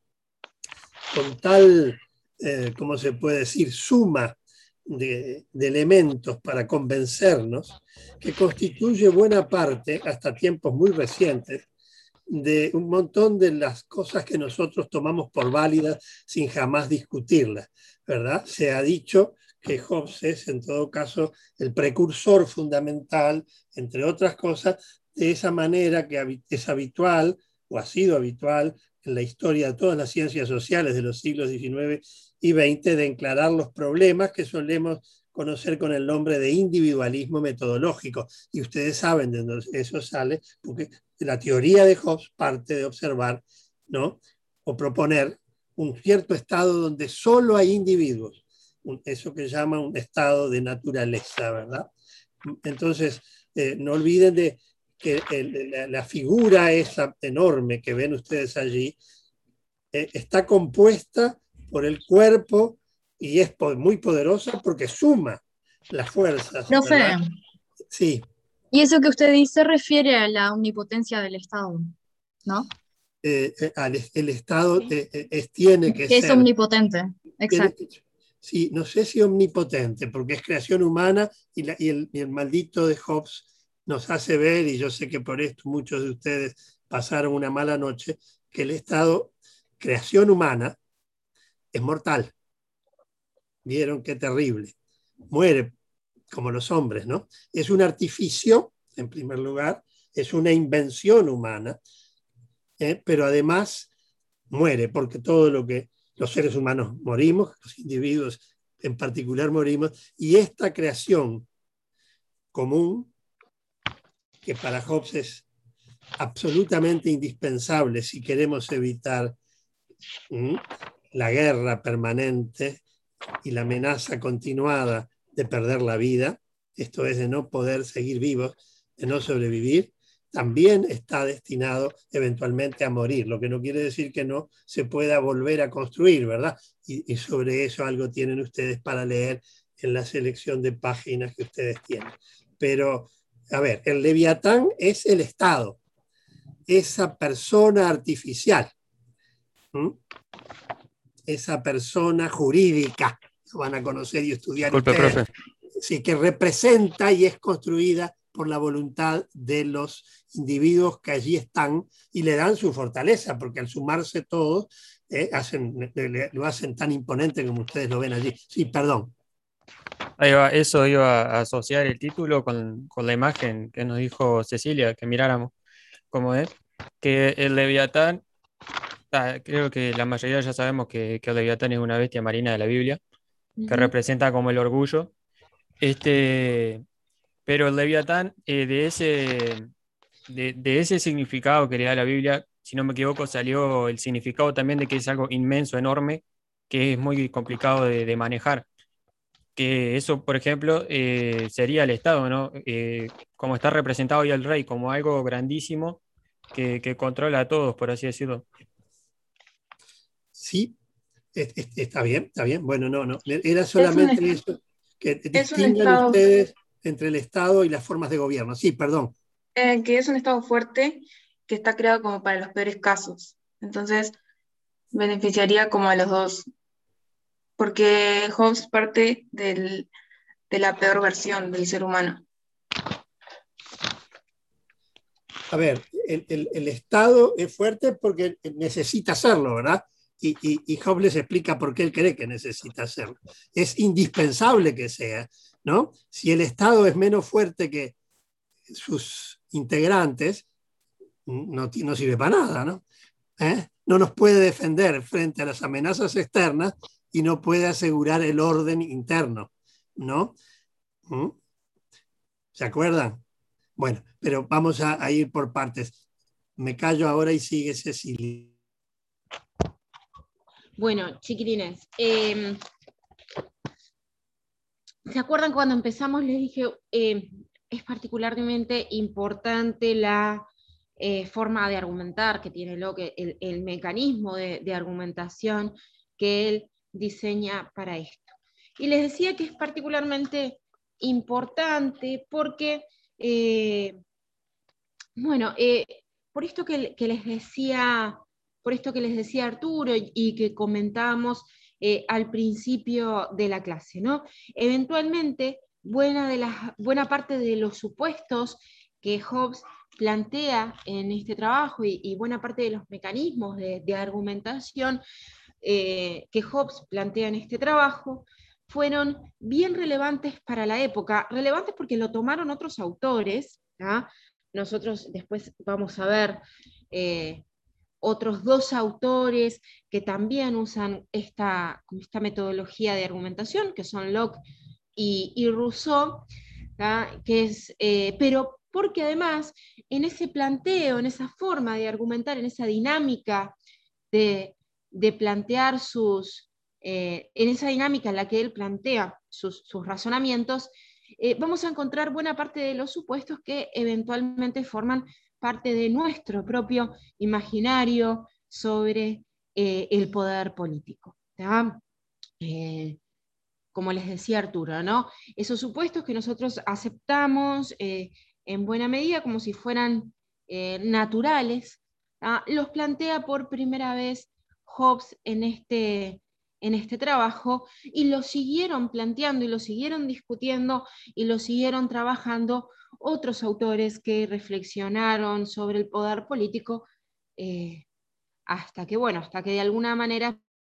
con tal, eh, ¿cómo se puede decir?, suma de, de elementos para convencernos, que constituye buena parte, hasta tiempos muy recientes, de un montón de las cosas que nosotros tomamos por válidas sin jamás discutirlas, ¿verdad? Se ha dicho que Hobbes es, en todo caso, el precursor fundamental, entre otras cosas, de esa manera que es habitual, o ha sido habitual, en la historia de todas las ciencias sociales de los siglos diecinueve y veinte, de encarar los problemas que solemos conocer con el nombre de individualismo metodológico. Y ustedes saben de dónde eso sale, porque la teoría de Hobbes parte de observar, ¿no?, o proponer un cierto estado donde solo hay individuos, eso que llama un estado de naturaleza, ¿verdad? Entonces, eh, no olviden de que el, la, la figura esa enorme que ven ustedes allí eh, está compuesta por el cuerpo y es muy poderosa porque suma las fuerzas. Profe, ¿verdad? Sí. Y eso que usted dice refiere a la omnipotencia del Estado, ¿no? Eh, eh, el Estado eh, eh, tiene que, que ser... es omnipotente, exacto. Tiene, sí, no sé si omnipotente, porque es creación humana y, la, y, el, y el maldito de Hobbes nos hace ver, y yo sé que por esto muchos de ustedes pasaron una mala noche, que el Estado, creación humana, es mortal. Vieron qué terrible. Muere como los hombres, ¿no? Es un artificio, en primer lugar, es una invención humana, ¿eh? Pero además muere, porque todo lo que los seres humanos morimos, los individuos en particular morimos, y esta creación común, que para Hobbes es absolutamente indispensable si queremos evitar ¿m? la guerra permanente y la amenaza continuada de perder la vida, esto es de no poder seguir vivos, de no sobrevivir, también está destinado eventualmente a morir, lo que no quiere decir que no se pueda volver a construir, ¿verdad? Y, y sobre eso algo tienen ustedes para leer en la selección de páginas que ustedes tienen. Pero, a ver, el Leviatán es el Estado, esa persona artificial, ¿Mm? esa persona jurídica, lo van a conocer y estudiar Disculpe, ustedes, profe. sí, que representa y es construida por la voluntad de los individuos que allí están y le dan su fortaleza, porque al sumarse todos, eh, hacen, le, lo hacen tan imponente como ustedes lo ven allí. Sí, perdón. Ahí va, eso iba a asociar el título con, con la imagen que nos dijo Cecilia, que miráramos cómo es, que el Leviatán, ah, creo que la mayoría ya sabemos que, que el Leviatán es una bestia marina de la Biblia, que Ujú. representa como el orgullo, este, pero el Leviatán, eh, de ese, de, de ese significado que le da la Biblia, si no me equivoco, salió el significado también de que es algo inmenso, enorme, que es muy complicado de, de manejar. Que eso, por ejemplo, eh, sería el Estado, ¿no? Eh, como está representado hoy el rey, como algo grandísimo que, que controla a todos, por así decirlo. Sí, es- es- está bien, está bien. Bueno, no, no. Era Es un, solamente es eso, que un distingan estado, ustedes entre el Estado y las formas de gobierno. Sí, perdón. eh, que es un estado fuerte que está creado como para los peores casos. Entonces, beneficiaría como a los dos, porque Hobbes parte del, de la peor versión del ser humano. A ver, el, el- el Estado es fuerte porque necesita hacerlo, ¿verdad? Y, y, y Hobbes les explica por qué él cree que necesita hacerlo. Es indispensable que sea, ¿no? Si el Estado es menos fuerte que sus integrantes, no, ti- no sirve para nada, ¿no? ¿Eh? No nos puede defender frente a las amenazas externas y no puede asegurar el orden interno, ¿no? ¿Mm? ¿Se acuerdan? Bueno, pero vamos a, a ir por partes. Me callo ahora y sigue Cecilia. Bueno, chiquilines, eh, ¿se acuerdan cuando empezamos? Les dije, eh, es particularmente importante la eh, forma de argumentar que tiene Locke, el, el mecanismo de, de argumentación que él diseña para esto. Y les decía que es particularmente importante porque, eh, bueno, eh, por esto que, que les decía, por esto que les decía Arturo y, y que comentábamos eh, al principio de la clase, ¿no? Eventualmente, buena, de las, buena parte de los supuestos que Hobbes plantea en este trabajo y, y buena parte de los mecanismos de, de argumentación eh, que Hobbes plantea en este trabajo fueron bien relevantes para la época, relevantes porque lo tomaron otros autores, ¿tá? Nosotros después vamos a ver eh, otros dos autores que también usan esta, esta metodología de argumentación, que son Locke y, y Rousseau, ¿tá? Que es, eh, pero porque además en ese planteo, en esa forma de argumentar, en esa dinámica de, de plantear sus, eh, en esa dinámica en la que él plantea sus, sus razonamientos, eh, vamos a encontrar buena parte de los supuestos que eventualmente forman parte de nuestro propio imaginario sobre eh, el poder político. Eh, como les decía Arturo, ¿no? Esos supuestos que nosotros aceptamos eh, en buena medida como si fueran eh, naturales, ¿tá? Los plantea por primera vez Hobbes en este, en este trabajo y lo siguieron planteando y lo siguieron discutiendo y lo siguieron trabajando otros autores que reflexionaron sobre el poder político eh, hasta que, bueno, hasta que de alguna manera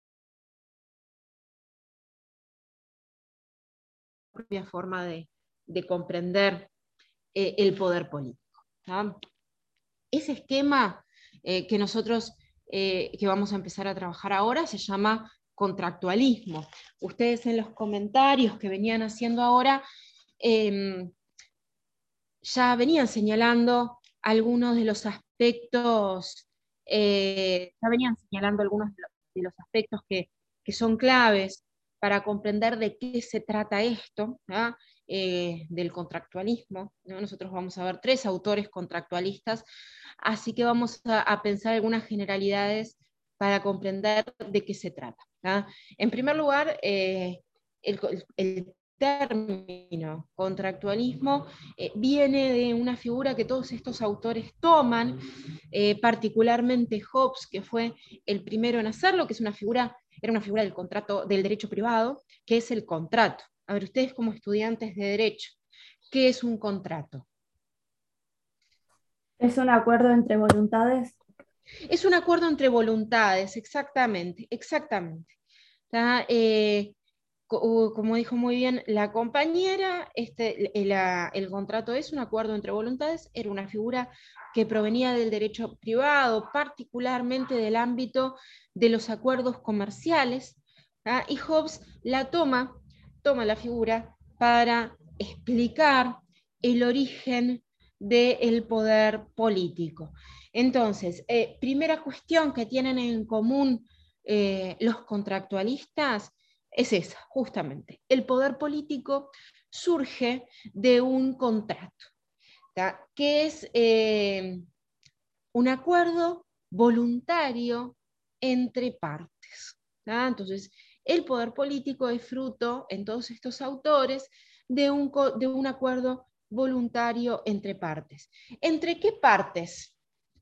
propia forma de, de comprender eh, el poder político. ¿tá? Ese esquema eh, que nosotros eh, que vamos a empezar a trabajar ahora se llama contractualismo. Ustedes en los comentarios que venían haciendo ahora eh, ya venían señalando algunos de los aspectos, eh, ya venían señalando algunos de los, de los aspectos que, que son claves para comprender de qué se trata esto, ¿ah? eh, del contractualismo, ¿no? Nosotros vamos a ver tres autores contractualistas, así que vamos a, a pensar algunas generalidades para comprender de qué se trata, ¿ah? En primer lugar, eh, el, el término contractualismo eh, viene de una figura que todos estos autores toman, eh, particularmente Hobbes, que fue el primero en hacerlo, que es una figura, era una figura del contrato, del derecho privado, que es el contrato. A ver, ustedes como estudiantes de derecho, ¿qué es un contrato? Es un acuerdo entre voluntades. Es un acuerdo entre voluntades, exactamente, exactamente. ¿Tá? Eh, como dijo muy bien la compañera, este, el, el contrato es un acuerdo entre voluntades, era una figura que provenía del derecho privado, particularmente del ámbito de los acuerdos comerciales, ¿tá? Y Hobbes la toma, toma la figura para explicar el origen del poder político. Entonces, eh, primera cuestión que tienen en común eh, los contractualistas es esa, justamente. El poder político surge de un contrato, ¿tá? Que es eh, un acuerdo voluntario entre partes, ¿tá? Entonces, el poder político es fruto, en todos estos autores, de un, de un acuerdo voluntario entre partes. ¿Entre qué partes?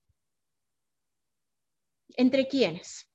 ¿Entre quiénes?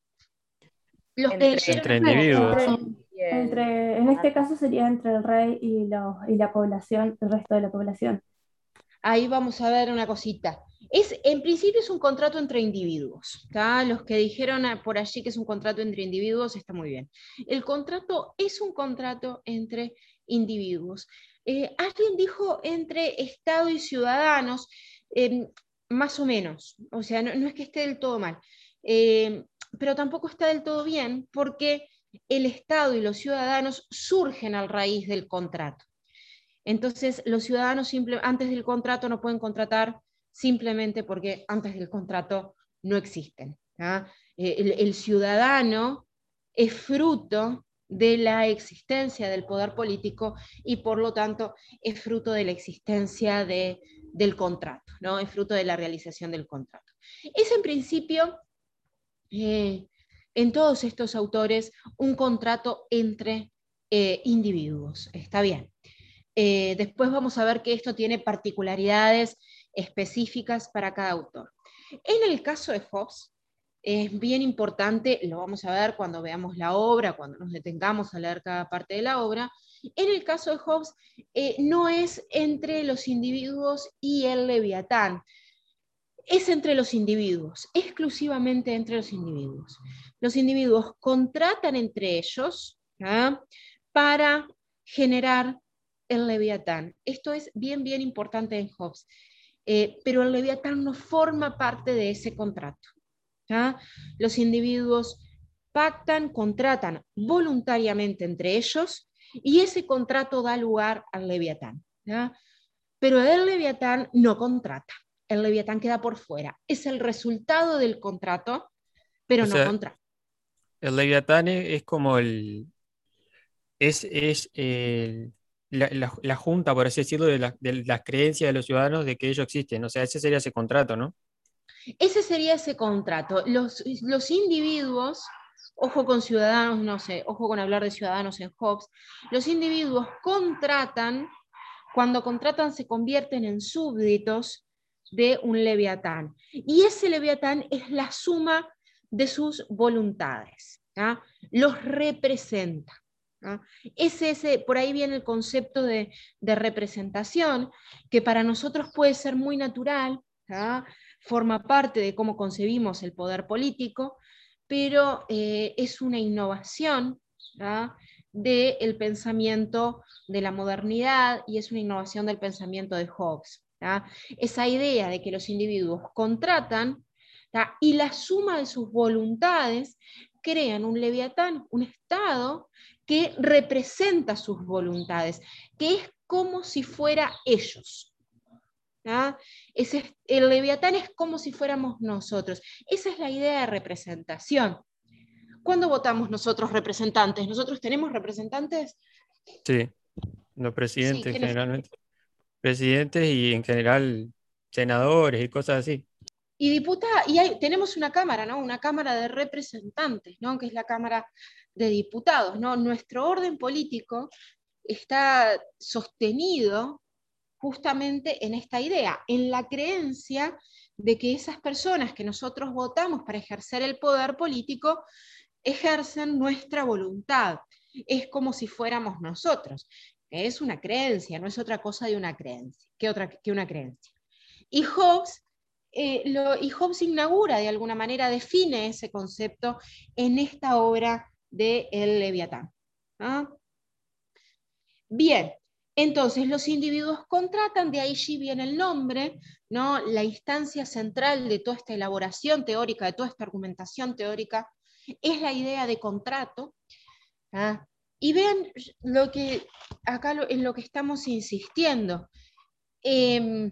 Los que Entre, entre individuos. Entre, entre, en este caso sería entre el rey y, los, y la población, el resto de la población. Ahí vamos a ver una cosita. Es, en principio es un contrato entre individuos, ¿tá? Los que dijeron por allí que es un contrato entre individuos está muy bien. El contrato es un contrato entre individuos. Eh, alguien dijo entre Estado y ciudadanos, eh, más o menos, o sea, no, no es que esté del todo mal, eh, pero tampoco está del todo bien porque el Estado y los ciudadanos surgen a raíz del contrato. Entonces, los ciudadanos simple, antes del contrato no pueden contratar simplemente porque antes del contrato no existen. ¿Ah? El, el ciudadano es fruto de la existencia del poder político y por lo tanto es fruto de la existencia de, del contrato, ¿no? Es fruto de la realización del contrato. Es en principio, eh, en todos estos autores, un contrato entre eh, individuos. Está bien. Eh, después vamos a ver que esto tiene particularidades específicas para cada autor. En el caso de Hobbes, es bien importante, lo vamos a ver cuando veamos la obra, cuando nos detengamos a leer cada parte de la obra. En el caso de Hobbes, eh, no es entre los individuos y el Leviatán, es entre los individuos, exclusivamente entre los individuos. Los individuos contratan entre ellos, ¿ah? Para generar el Leviatán. Esto es bien, bien importante en Hobbes. Eh, pero el Leviatán no forma parte de ese contrato. ¿Ya? Los individuos pactan, contratan voluntariamente entre ellos y ese contrato da lugar al Leviatán. ¿Ya? Pero el Leviatán no contrata. El Leviatán queda por fuera. Es el resultado del contrato, pero O no sea, contrata. El Leviatán es, es como el... Es, es el- la, la- la junta, por así decirlo, de, la- de las creencias de los ciudadanos de que ellos existen. O sea, ese sería ese contrato, ¿no? Ese sería ese contrato. Los, los individuos, ojo con ciudadanos, no sé, ojo con hablar de ciudadanos en Hobbes, los individuos contratan, cuando contratan se convierten en súbditos de un leviatán. Y ese leviatán es la suma de sus voluntades, ¿ya? Los representa. ¿Ah? Ese, ese, por ahí viene el concepto de, de representación, que para nosotros puede ser muy natural, ¿ah? Forma parte de cómo concebimos el poder político, pero eh, es una innovación, ¿ah? Del pensamiento de la modernidad y es una innovación del pensamiento de Hobbes. ¿Ah? Esa idea de que los individuos contratan, ¿ah? Y la suma de sus voluntades crean un leviatán, un estado que representa sus voluntades, que es como si fuera ellos. ¿Ah? Ese, el leviatán es como si fuéramos nosotros. Esa es la idea de representación. ¿Cuándo votamos nosotros representantes? ¿Nosotros tenemos representantes? Sí, los Sí, presidentes ¿quiénes? generalmente. Presidentes y en general senadores y cosas así. Y diputada, y hay, tenemos una cámara, ¿no? Una cámara de representantes, ¿no? Que es la Cámara de Diputados, ¿no? Nuestro orden político está sostenido justamente en esta idea, en la creencia de que esas personas que nosotros votamos para ejercer el poder político ejercen nuestra voluntad. Es como si fuéramos nosotros. Es una creencia, no es otra cosa de una creencia, que, otra, que una creencia. Y Hobbes, eh, lo, y Hobbes inaugura, de alguna manera, define ese concepto en esta obra de El Leviatán, ¿no? Bien, entonces los individuos contratan, de ahí sí viene el nombre, ¿no? La instancia central de toda esta elaboración teórica, de toda esta argumentación teórica, es la idea de contrato. ¿Ah? Y vean lo que, acá lo, en lo que estamos insistiendo. Eh,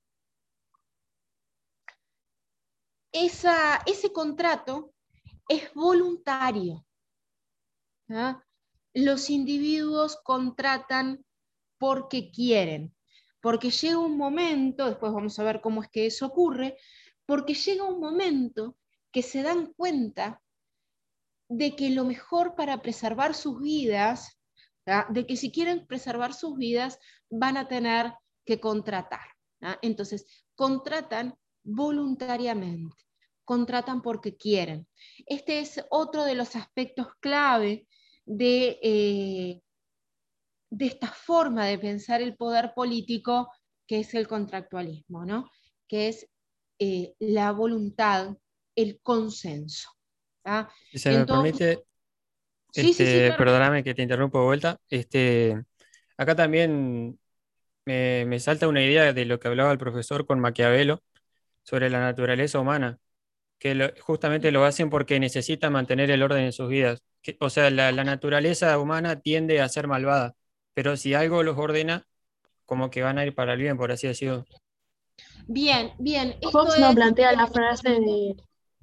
esa, ese contrato es voluntario. ¿Ah? Los individuos contratan porque quieren, porque llega un momento, después vamos a ver cómo es que eso ocurre, porque llega un momento que se dan cuenta de que lo mejor para preservar sus vidas, ¿tá? De que si quieren preservar sus vidas, van a tener que contratar. ¿tá? Entonces, contratan voluntariamente, contratan porque quieren. Este es otro de los aspectos clave de, eh, de esta forma de pensar el poder político, que es el contractualismo, ¿no? Que es eh, la voluntad, el consenso. ¿tá? Si se me Entonces, permite, sí, sí, sí, este, claro. perdóname que te interrumpo de vuelta. Este, acá también me, me salta una idea de lo que hablaba el profesor con Maquiavelo sobre la naturaleza humana, que lo- justamente lo hacen porque necesitan mantener el orden en sus vidas. Que- o sea, la, la naturaleza humana tiende a ser malvada, pero si algo los ordena, como que van a ir para el bien, por así decirlo. Bien, bien, esto Hobbes no es... plantea la frase de,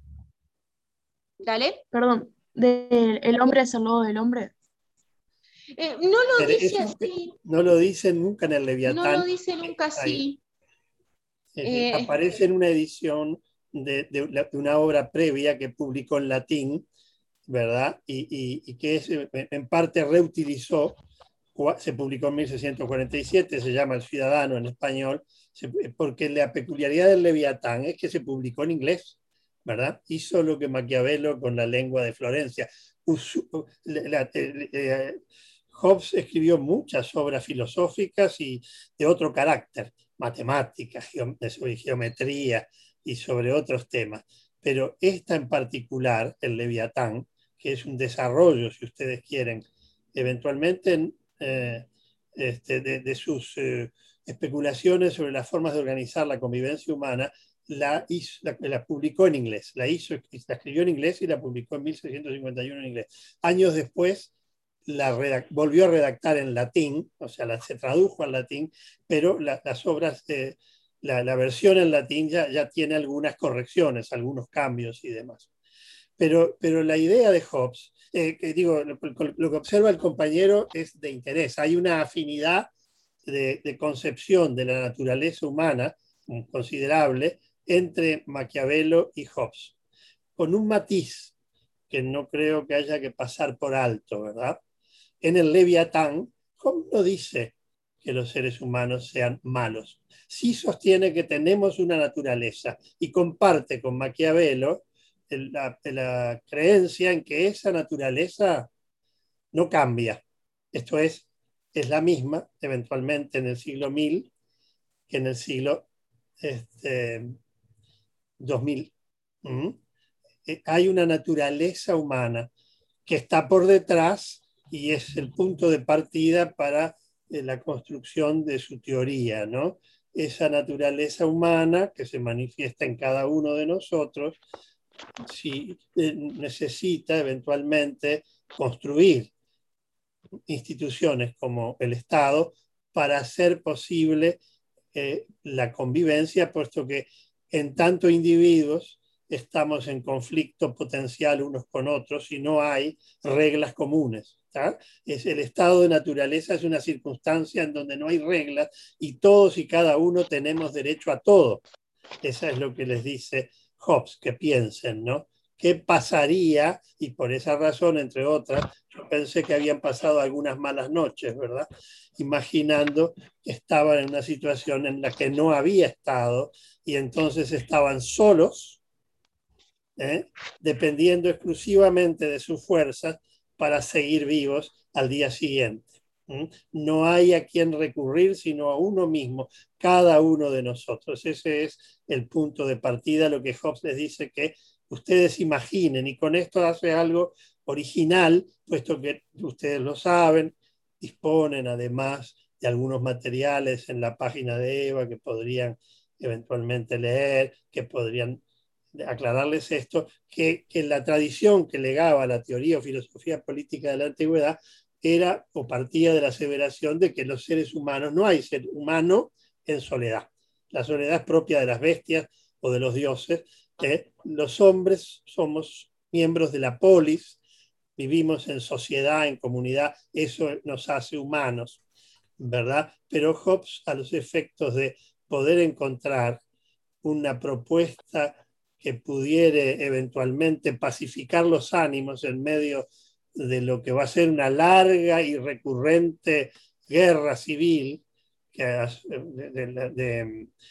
Dale. perdón, de el hombre es el lobo del hombre. Eh, no lo Pero dice eso así, no lo dice nunca en el no lo Leviatán. dice nunca Ahí, así. es decir, Eh, aparece en una edición de, de la- de una obra previa que publicó en latín, ¿verdad? Y, y- y que es, eh, en parte reutilizó, cua- se publicó en mil seiscientos cuarenta y siete, se llama El Ciudadano en español, se- porque la peculiaridad del Leviatán es que se publicó en inglés, ¿verdad? Hizo lo que Maquiavelo con la lengua de Florencia. Usó- la- la- eh, eh, Hobbes escribió muchas obras filosóficas y de otro carácter, matemáticas, geom- sobre geometría y sobre otros temas. Pero esta en particular, el Leviatán, que es un desarrollo, si ustedes quieren, eventualmente eh, este, de, de, sus eh, especulaciones sobre las formas de organizar la convivencia humana, la, hizo, la, la, publicó en inglés, la, hizo, la escribió en inglés y la publicó en mil seiscientos cincuenta y uno en inglés. Años después la redact, volvió a redactar en latín, o sea, la, se tradujo al latín, pero la, las obras, eh, la, la, versión en latín ya, ya tiene algunas correcciones, algunos cambios y demás. Pero, pero la idea de Hobbes, eh, que digo, lo, lo, que observa el compañero es de interés. Hay una afinidad de, de concepción de la naturaleza humana considerable entre Maquiavelo y Hobbes, con un matiz que no creo que haya que pasar por alto, ¿verdad? En el Leviatán, Hobbes no dice que los seres humanos sean malos. Sí sostiene que tenemos una naturaleza y comparte con Maquiavelo la, la creencia en que esa naturaleza no cambia. Esto es, es la misma, eventualmente en el siglo mil, que en el siglo este, dos mil. ¿Mm? Hay una naturaleza humana que está por detrás y es el punto de partida para eh, la construcción de su teoría, ¿no? Esa naturaleza humana que se manifiesta en cada uno de nosotros, si eh, necesita eventualmente construir instituciones como el Estado para hacer posible eh, la convivencia, puesto que en tanto individuos estamos en conflicto potencial unos con otros y no hay reglas comunes. ¿tá? Es el estado de naturaleza es una circunstancia en donde no hay reglas y todos y cada uno tenemos derecho a todo. Eso es lo que les dice Hobbes, que piensen, ¿no? ¿Qué pasaría? Y por esa razón, entre otras, yo pensé que habían pasado algunas malas noches, ¿verdad? Imaginando que estaban en una situación en la que no había estado y entonces estaban solos, ¿eh? dependiendo exclusivamente de sus fuerzas para seguir vivos al día siguiente. ¿Mm? No hay a quien recurrir sino a uno mismo, cada uno de nosotros. Ese es el punto de partida, lo que Hobbes les dice que ustedes imaginen, y con esto hace algo original, puesto que ustedes lo saben, disponen además de algunos materiales en la página de Eva que podrían eventualmente leer, que podrían aclararles esto, que, que la tradición que legaba la teoría o filosofía política de la antigüedad era o partía de la aseveración de que los seres humanos, no hay ser humano en soledad. La soledad es propia de las bestias o de los dioses. ¿eh? Los hombres somos miembros de la polis, vivimos en sociedad, en comunidad, eso nos hace humanos, ¿verdad? Pero Hobbes, a los efectos de poder encontrar una propuesta que pudiere eventualmente pacificar los ánimos en medio de lo que va a ser una larga y recurrente guerra civil que, de, de, de,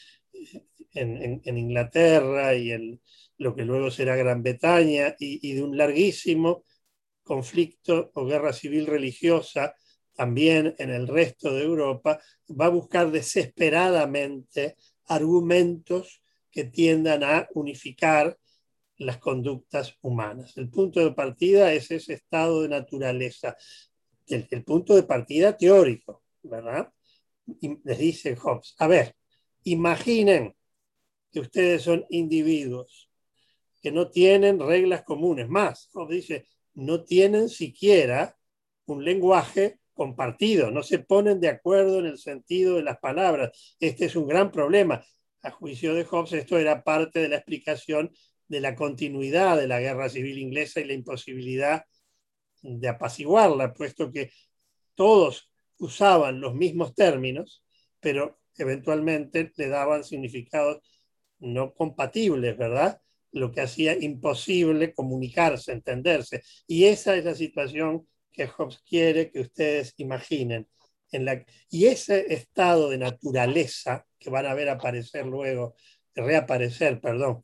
en, en, en Inglaterra y en lo que luego será Gran Bretaña y, y de un larguísimo conflicto o guerra civil religiosa también en el resto de Europa, va a buscar desesperadamente argumentos que tiendan a unificar las conductas humanas. El punto de partida es ese estado de naturaleza, el, el punto de partida teórico, ¿verdad? Y les dice Hobbes, a ver, imaginen que ustedes son individuos que no tienen reglas comunes. Más, Hobbes dice, no tienen siquiera un lenguaje compartido, no se ponen de acuerdo en el sentido de las palabras. Este es un gran problema. A juicio de Hobbes, esto era parte de la explicación de la continuidad de la guerra civil inglesa y la imposibilidad de apaciguarla, puesto que todos usaban los mismos términos, pero eventualmente le daban significados no compatibles, ¿verdad? Lo que hacía imposible comunicarse, entenderse. Y esa es la situación que Hobbes quiere que ustedes imaginen. En la, y ese estado de naturaleza que van a ver aparecer luego, reaparecer, perdón,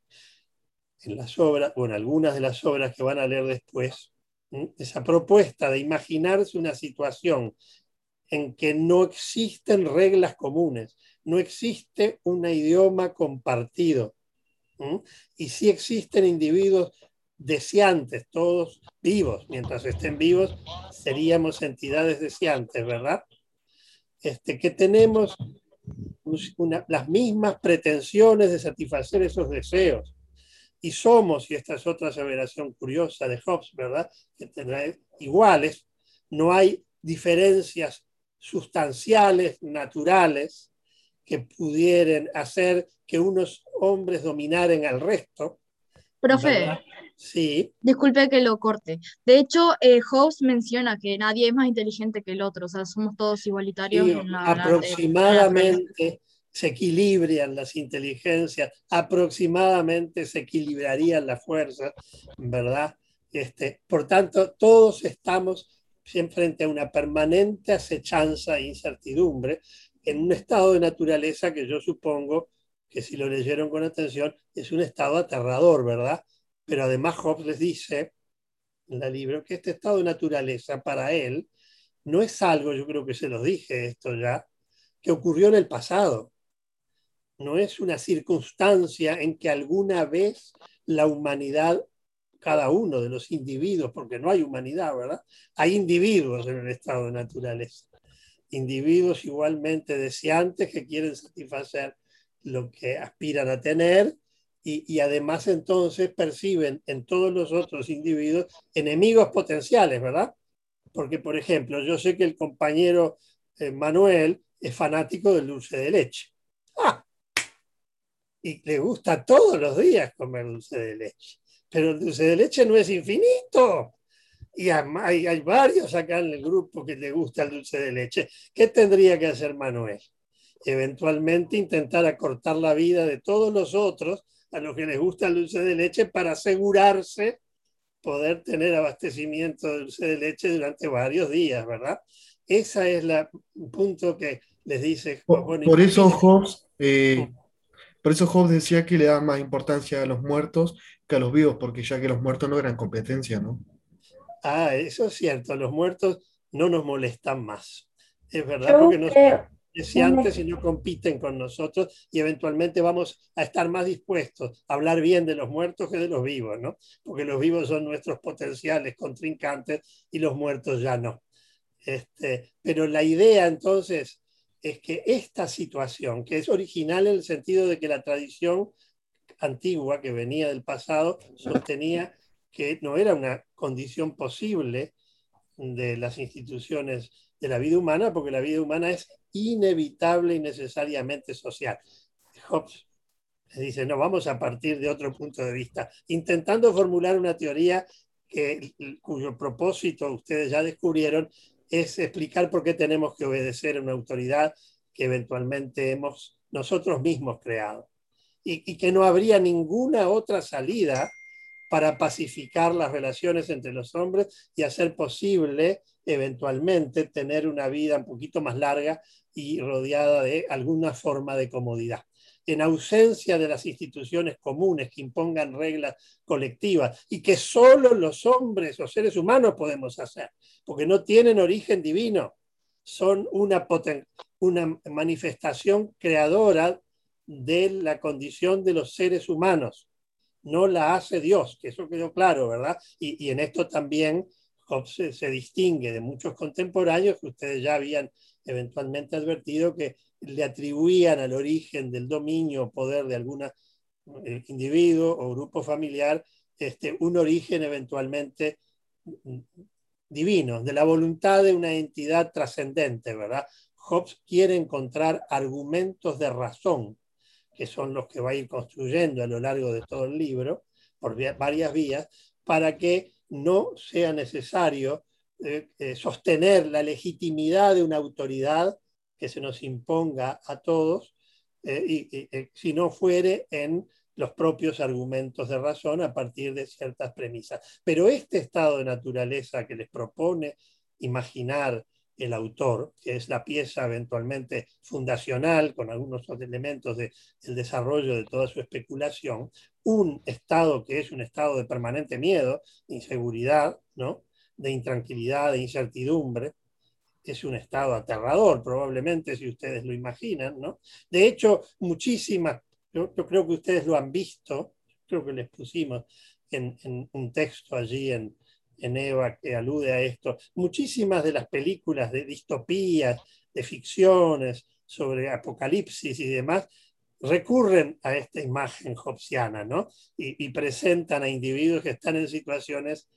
en las obras, o en algunas de las obras que van a leer después, ¿sí? Esa propuesta de imaginarse una situación en que no existen reglas comunes, no existe un idioma compartido, ¿sí? Y sí existen individuos deseantes, todos vivos. Mientras estén vivos, seríamos entidades deseantes, ¿verdad? Este, que tenemos una, las mismas pretensiones de satisfacer esos deseos. Y somos, y esta es otra aseveración curiosa de Hobbes, ¿verdad? Que tendrá iguales, no hay diferencias sustanciales, naturales, que pudieran hacer que unos hombres dominaran al resto. Profe, ¿verdad? Sí. Disculpe que lo corte. De hecho, eh, Hobbes menciona que nadie es más inteligente que el otro, o sea, somos todos igualitarios Sí, en la, aproximadamente se equilibran las inteligencias, aproximadamente se equilibrarían las fuerzas, ¿verdad? Este, por tanto, todos estamos frente a una permanente acechanza e incertidumbre en un estado de naturaleza que yo supongo que si lo leyeron con atención es un estado aterrador, ¿verdad? Pero además Hobbes les dice en el libro que este estado de naturaleza para él no es algo, yo creo que se los dije esto ya, que ocurrió en el pasado. No es una circunstancia en que alguna vez la humanidad, cada uno de los individuos, porque no hay humanidad, ¿verdad? Hay individuos en el estado de naturaleza. Individuos igualmente deseantes que quieren satisfacer lo que aspiran a tener y, y además entonces perciben en todos los otros individuos enemigos potenciales, ¿verdad? Porque, por ejemplo, yo sé que el compañero eh, Manuel es fanático del dulce de leche. ¡Ah! y le gusta todos los días comer dulce de leche. Pero el dulce de leche no es infinito. Y hay, hay varios acá en el grupo que le gusta el dulce de leche. ¿Qué tendría que hacer Manuel? Eventualmente intentar acortar la vida de todos los otros a los que les gusta el dulce de leche para asegurarse poder tener abastecimiento de dulce de leche durante varios días, ¿verdad? Ese es la, un punto que les dice. Por, Bueno, por eso imagínense. Hobbes, eh, por eso Hobbes decía que le da más importancia a los muertos que a los vivos, porque ya que los muertos no eran competencia, ¿no? Ah, eso es cierto, los muertos no nos molestan más. Es verdad, Yo porque no son busqué un deseantes y no compiten con nosotros y eventualmente vamos a estar más dispuestos a hablar bien de los muertos que de los vivos, ¿no? Porque los vivos son nuestros potenciales contrincantes y los muertos ya no. Este, pero la idea entonces es que esta situación, que es original en el sentido de que la tradición antigua que venía del pasado sostenía que no era una condición posible de las instituciones de la vida humana, porque la vida humana es inevitable y necesariamente social. Hobbes dice, no, vamos a partir de otro punto de vista, intentando formular una teoría que, cuyo propósito ustedes ya descubrieron es explicar por qué tenemos que obedecer a una autoridad que eventualmente hemos nosotros mismos creado. Y, y que no habría ninguna otra salida para pacificar las relaciones entre los hombres y hacer posible eventualmente tener una vida un poquito más larga y rodeada de alguna forma de comodidad. En ausencia de las instituciones comunes que impongan reglas colectivas y que solo los hombres o seres humanos podemos hacer, porque no tienen origen divino, son una, poten- una manifestación creadora de la condición de los seres humanos. No la hace Dios, que eso quedó claro, ¿verdad? Y, y en esto también Hobbes se, se distingue de muchos contemporáneos que ustedes ya habían eventualmente advertido que le atribuían al origen del dominio o poder de algún eh, individuo o grupo familiar este, un origen eventualmente divino, de la voluntad de una entidad trascendente, ¿verdad? Hobbes quiere encontrar argumentos de razón, que son los que va a ir construyendo a lo largo de todo el libro, por varias vías, para que no sea necesario eh, eh, sostener la legitimidad de una autoridad que se nos imponga a todos, eh, y, y, eh, si no fuere en los propios argumentos de razón a partir de ciertas premisas. Pero este estado de naturaleza que les propone imaginar el autor, que es la pieza eventualmente fundacional, con algunos elementos de, del desarrollo de toda su especulación, un estado que es un estado de permanente miedo, inseguridad, ¿no? De intranquilidad, de incertidumbre, es un estado aterrador, probablemente, si ustedes lo imaginan, ¿no? De hecho, muchísimas, yo, yo creo que ustedes lo han visto, creo que les pusimos en, en un texto allí en, en Eva que alude a esto, muchísimas de las películas de distopías, de ficciones sobre apocalipsis y demás, recurren a esta imagen hobbesiana, ¿no? Y, y presentan a individuos que están en situaciones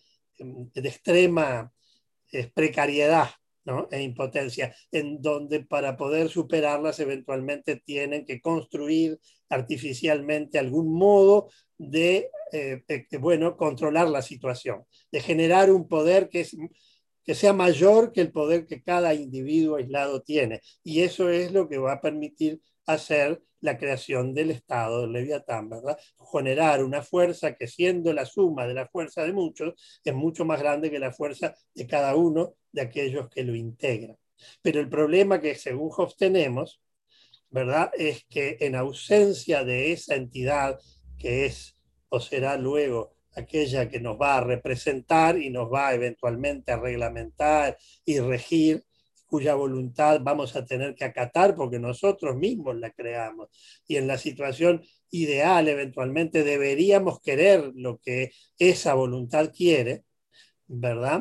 de extrema eh, precariedad, ¿no? E impotencia, en donde para poder superarlas eventualmente tienen que construir artificialmente algún modo de, eh, de bueno, controlar la situación, de generar un poder que, es, que sea mayor que el poder que cada individuo aislado tiene. Y eso es lo que va a permitir hacer la creación del Estado del Leviatán, ¿verdad? Generar una fuerza que, siendo la suma de la fuerza de muchos, es mucho más grande que la fuerza de cada uno de aquellos que lo integran. Pero el problema que según Hobbes tenemos, ¿verdad?, es que en ausencia de esa entidad que es o será luego aquella que nos va a representar y nos va eventualmente a reglamentar y regir, cuya voluntad vamos a tener que acatar porque nosotros mismos la creamos. Y en la situación ideal, eventualmente deberíamos querer lo que esa voluntad quiere, ¿verdad?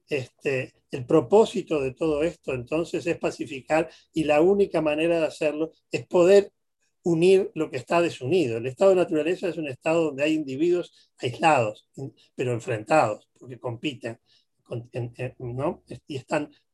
Este, el propósito de todo esto entonces es pacificar, y la única manera de hacerlo es poder unir lo que está desunido. El estado de naturaleza es un estado donde hay individuos aislados, pero enfrentados, porque compiten, ¿no? Y están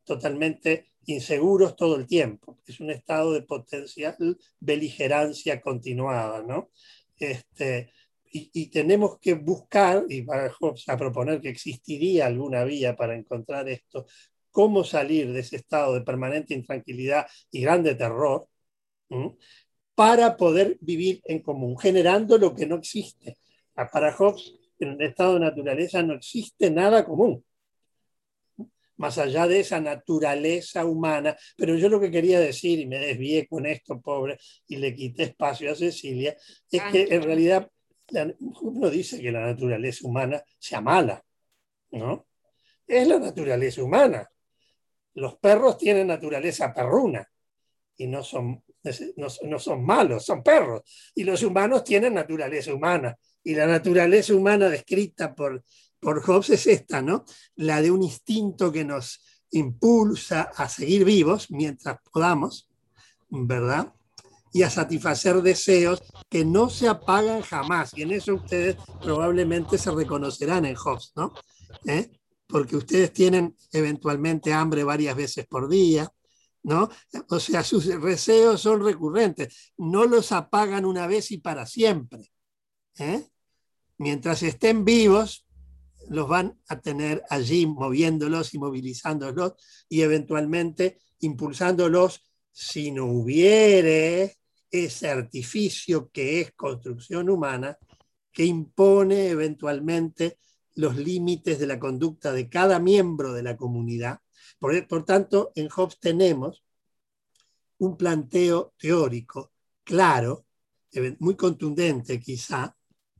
totalmente inseguros todo el tiempo. Es un estado de potencial beligerancia continuada, ¿no? Este, y, y tenemos que buscar, y para a proponer que existiría alguna vía para encontrar esto, cómo salir de ese estado de permanente intranquilidad y grande terror, ¿m? Para poder vivir en común, generando lo que no existe. Para Hobbes, en el estado de naturaleza no existe nada común, más allá de esa naturaleza humana. Pero yo lo que quería decir, y me desvié con esto, pobre, y le quité espacio a Cecilia, es que en realidad uno dice que la naturaleza humana sea mala, ¿no? Es la naturaleza humana. Los perros tienen naturaleza perruna y no son, no, no son malos, son perros. Y los humanos tienen naturaleza humana. Y la naturaleza humana descrita por, por Hobbes es esta, ¿no? La de un instinto que nos impulsa a seguir vivos mientras podamos, ¿verdad? Y a satisfacer deseos que no se apagan jamás. Y en eso ustedes probablemente se reconocerán en Hobbes, ¿no? ¿Eh? Porque ustedes tienen eventualmente hambre varias veces por día, ¿no? O sea, sus deseos son recurrentes, no los apagan una vez y para siempre, ¿eh? Mientras estén vivos, los van a tener allí moviéndolos y movilizándolos y eventualmente impulsándolos si no hubiere ese artificio que es construcción humana que impone eventualmente los límites de la conducta de cada miembro de la comunidad. Por, por tanto, en Hobbes tenemos un planteo teórico claro, muy contundente quizá,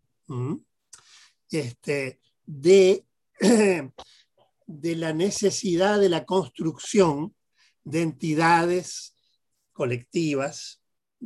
este, de, de la necesidad de la construcción de entidades colectivas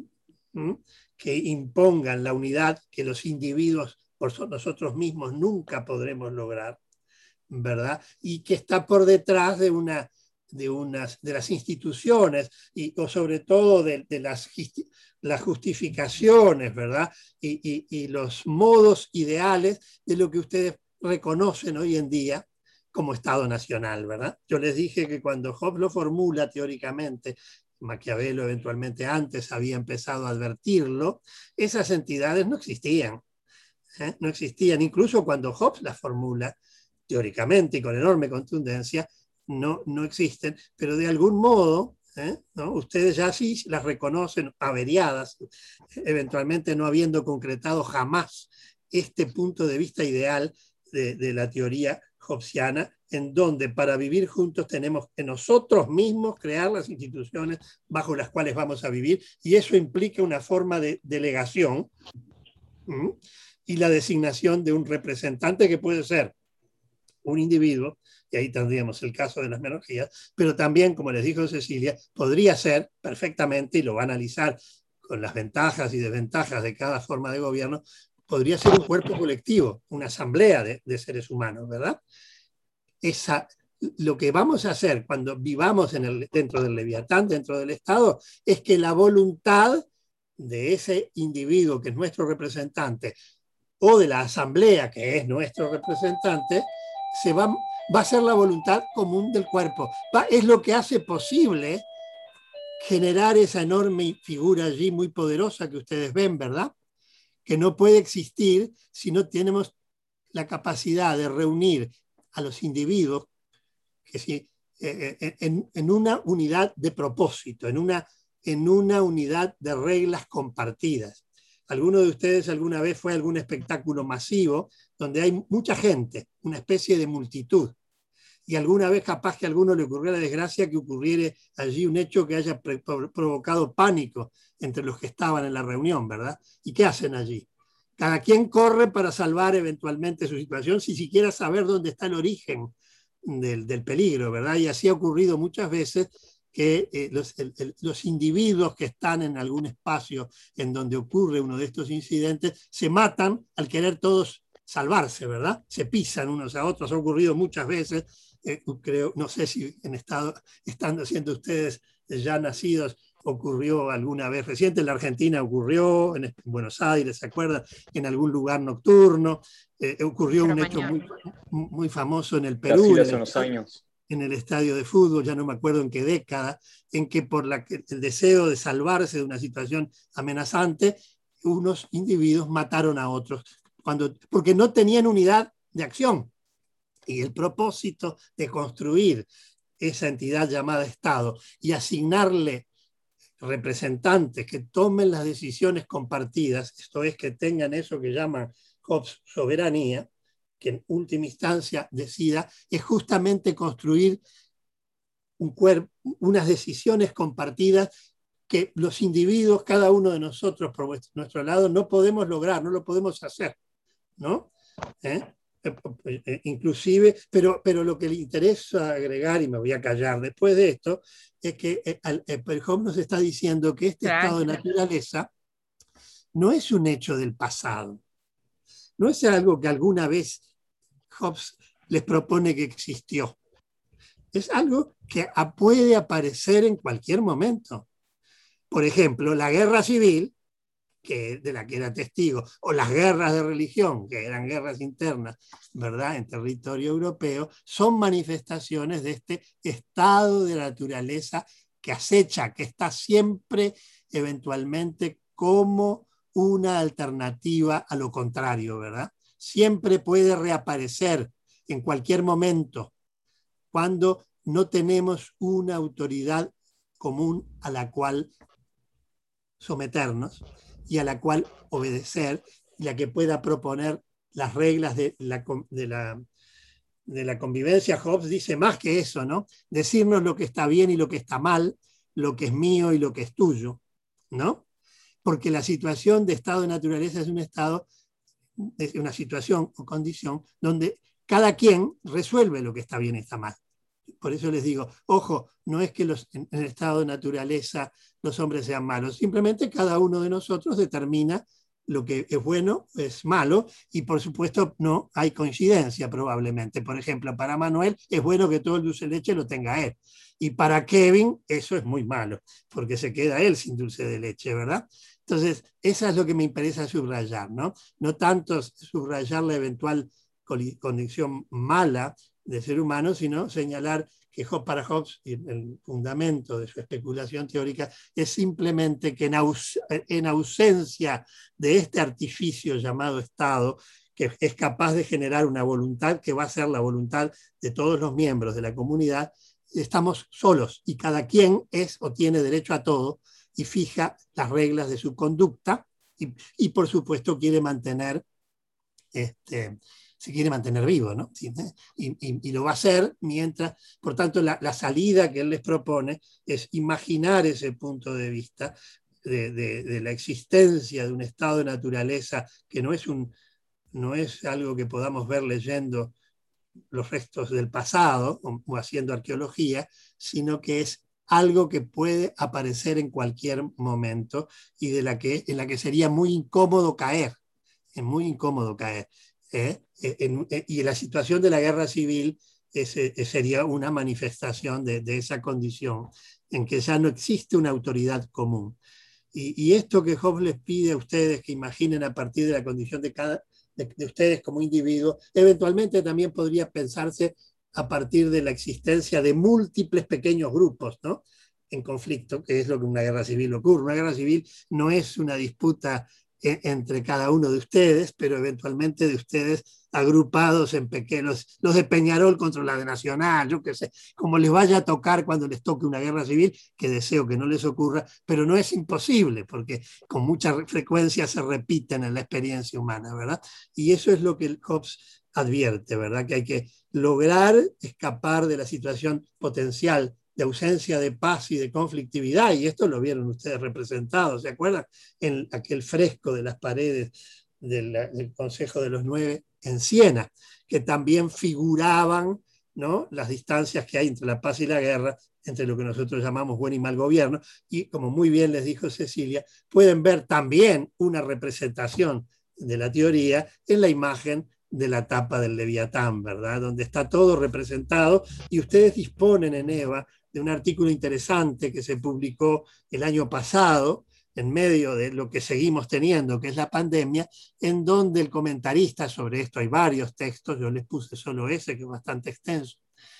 que impongan la unidad que los individuos por nosotros mismos nunca podremos lograr, ¿verdad? Y que está por detrás de, una, de, unas, de las instituciones y, o sobre todo de, de las, las justificaciones, ¿verdad? Y, y, y los modos ideales de lo que ustedes reconocen hoy en día como Estado Nacional, ¿verdad? Yo les dije que cuando Hobbes lo formula teóricamente, Maquiavelo eventualmente antes había empezado a advertirlo, esas entidades no existían. ¿Eh? No existían, incluso cuando Hobbes las formula teóricamente y con enorme contundencia, no, no existen, pero de algún modo, ¿eh? ¿no? Ustedes ya sí las reconocen averiadas, eventualmente no habiendo concretado jamás este punto de vista ideal de, de la teoría hobbesiana, en donde para vivir juntos tenemos que nosotros mismos crear las instituciones bajo las cuales vamos a vivir, y eso implica una forma de delegación, ¿m? Y la designación de un representante que puede ser un individuo, y ahí tendríamos el caso de las monarquías, pero también, como les dijo Cecilia, podría ser perfectamente, y lo va a analizar con las ventajas y desventajas de cada forma de gobierno, podría ser un cuerpo colectivo, una asamblea de, de seres humanos, ¿verdad? Esa, lo que vamos a hacer cuando vivamos en el, dentro del Leviatán, dentro del Estado, es que la voluntad de ese individuo que es nuestro representante, o de la asamblea, que es nuestro representante, se va, va a ser la voluntad común del cuerpo. Va, es lo que hace posible generar esa enorme figura allí muy poderosa que ustedes ven, ¿verdad? Que no puede existir si no tenemos la capacidad de reunir a los individuos que si, eh, en, en una unidad de propósito, en una, en una unidad de reglas compartidas. ¿Alguno de ustedes alguna vez fue a algún espectáculo masivo donde hay mucha gente, una especie de multitud? Y alguna vez capaz que a alguno le ocurrió la desgracia que ocurriera allí un hecho que haya provocado pánico entre los que estaban en la reunión, ¿verdad? ¿Y qué hacen allí? Cada quien corre para salvar eventualmente su situación sin siquiera saber dónde está el origen del, del peligro, ¿verdad? Y así ha ocurrido muchas veces que eh, los, el, el, los individuos que están en algún espacio en donde ocurre uno de estos incidentes se matan al querer todos salvarse, ¿verdad? Se pisan unos a otros, ha ocurrido muchas veces, eh, creo, no sé si en estado, estando siendo ustedes ya nacidos, ocurrió alguna vez reciente, en la Argentina ocurrió, en Buenos Aires, ¿se acuerdan? En algún lugar nocturno, eh, ocurrió un hecho muy, muy famoso en el Perú. Brasil hace en el, unos años. en el estadio de fútbol, ya no me acuerdo en qué década, en que por la, el deseo de salvarse de una situación amenazante, unos individuos mataron a otros, cuando, porque no tenían unidad de acción. Y el propósito de construir esa entidad llamada Estado y asignarle representantes que tomen las decisiones compartidas, esto es, que tengan eso que llaman Hobbes soberanía, que en última instancia decida, es justamente construir un cuerpo, unas decisiones compartidas que los individuos, cada uno de nosotros por nuestro lado, no podemos lograr, no lo podemos hacer, ¿no? ¿Eh? Inclusive, pero, pero lo que le interesa agregar, y me voy a callar después de esto, es que Hobbes nos está diciendo que este Tranquilo. estado de naturaleza no es un hecho del pasado, no es algo que alguna vez Hobbes les propone que existió, es algo que puede aparecer en cualquier momento. Por ejemplo, la guerra civil, que, de la que era testigo, o las guerras de religión, que eran guerras internas, ¿verdad?, en territorio europeo, son manifestaciones de este estado de naturaleza que acecha, que está siempre eventualmente como una alternativa a lo contrario, ¿verdad? Siempre puede reaparecer en cualquier momento cuando no tenemos una autoridad común a la cual someternos y a la cual obedecer, y la que pueda proponer las reglas de la, de la, de la convivencia. Hobbes dice más que eso, ¿no? Decirnos lo que está bien y lo que está mal, lo que es mío y lo que es tuyo, ¿no? Porque la situación de estado de naturaleza es un estado, es una situación o condición donde cada quien resuelve lo que está bien y está mal. Por eso les digo, ojo, no es que los, en el estado de naturaleza los hombres sean malos, simplemente cada uno de nosotros determina lo que es bueno, es malo, y por supuesto no hay coincidencia probablemente. Por ejemplo, para Manuel es bueno que todo el dulce de leche lo tenga él, y para Kevin eso es muy malo, porque se queda él sin dulce de leche, ¿verdad? Entonces, eso es lo que me interesa subrayar, ¿no? No tanto subrayar la eventual condición mala de ser humano, sino señalar que para Hobbes, el fundamento de su especulación teórica, es simplemente que en, aus en ausencia de este artificio llamado Estado, que es capaz de generar una voluntad que va a ser la voluntad de todos los miembros de la comunidad, estamos solos y cada quien es o tiene derecho a todo y fija las reglas de su conducta y, y por supuesto quiere mantener este, se quiere mantener vivo, ¿no? ¿Sí? Y, y, y lo va a hacer mientras, por tanto, la, la salida que él les propone es imaginar ese punto de vista de, de, de la existencia de un estado de naturaleza que no es, un, no es algo que podamos ver leyendo los restos del pasado o, o haciendo arqueología, sino que es algo que puede aparecer en cualquier momento y de la que, en la que sería muy incómodo caer, es muy incómodo caer. ¿Eh? En, en, y la situación de la guerra civil es, es, sería una manifestación de, de esa condición en que ya no existe una autoridad común. Y, y esto que Hobbes les pide a ustedes que imaginen a partir de la condición de, cada, de, de ustedes como individuos, eventualmente también podría pensarse a partir de la existencia de múltiples pequeños grupos, ¿no?, en conflicto, que es lo que una guerra civil ocurre. Una guerra civil no es una disputa entre cada uno de ustedes, pero eventualmente de ustedes agrupados en pequeños, los de Peñarol contra la de Nacional, yo qué sé, como les vaya a tocar cuando les toque una guerra civil, que deseo que no les ocurra, pero no es imposible, porque con mucha frecuencia se repiten en la experiencia humana, ¿verdad? Y eso es lo que Hobbes advierte, ¿verdad? Que hay que lograr escapar de la situación potencial de ausencia de paz y de conflictividad, y esto lo vieron ustedes representados, ¿se acuerdan? En aquel fresco de las paredes del, del Consejo de los Nueve en Siena, que también figuraban, ¿no?, las distancias que hay entre la paz y la guerra, entre lo que nosotros llamamos buen y mal gobierno, y como muy bien les dijo Cecilia, pueden ver también una representación de la teoría en la imagen de la tapa del Leviatán, ¿verdad?, donde está todo representado, y ustedes disponen en EVA de un artículo interesante que se publicó el año pasado, en medio de lo que seguimos teniendo, que es la pandemia, en donde el comentarista sobre esto, hay varios textos, yo les puse solo ese, que es bastante extenso,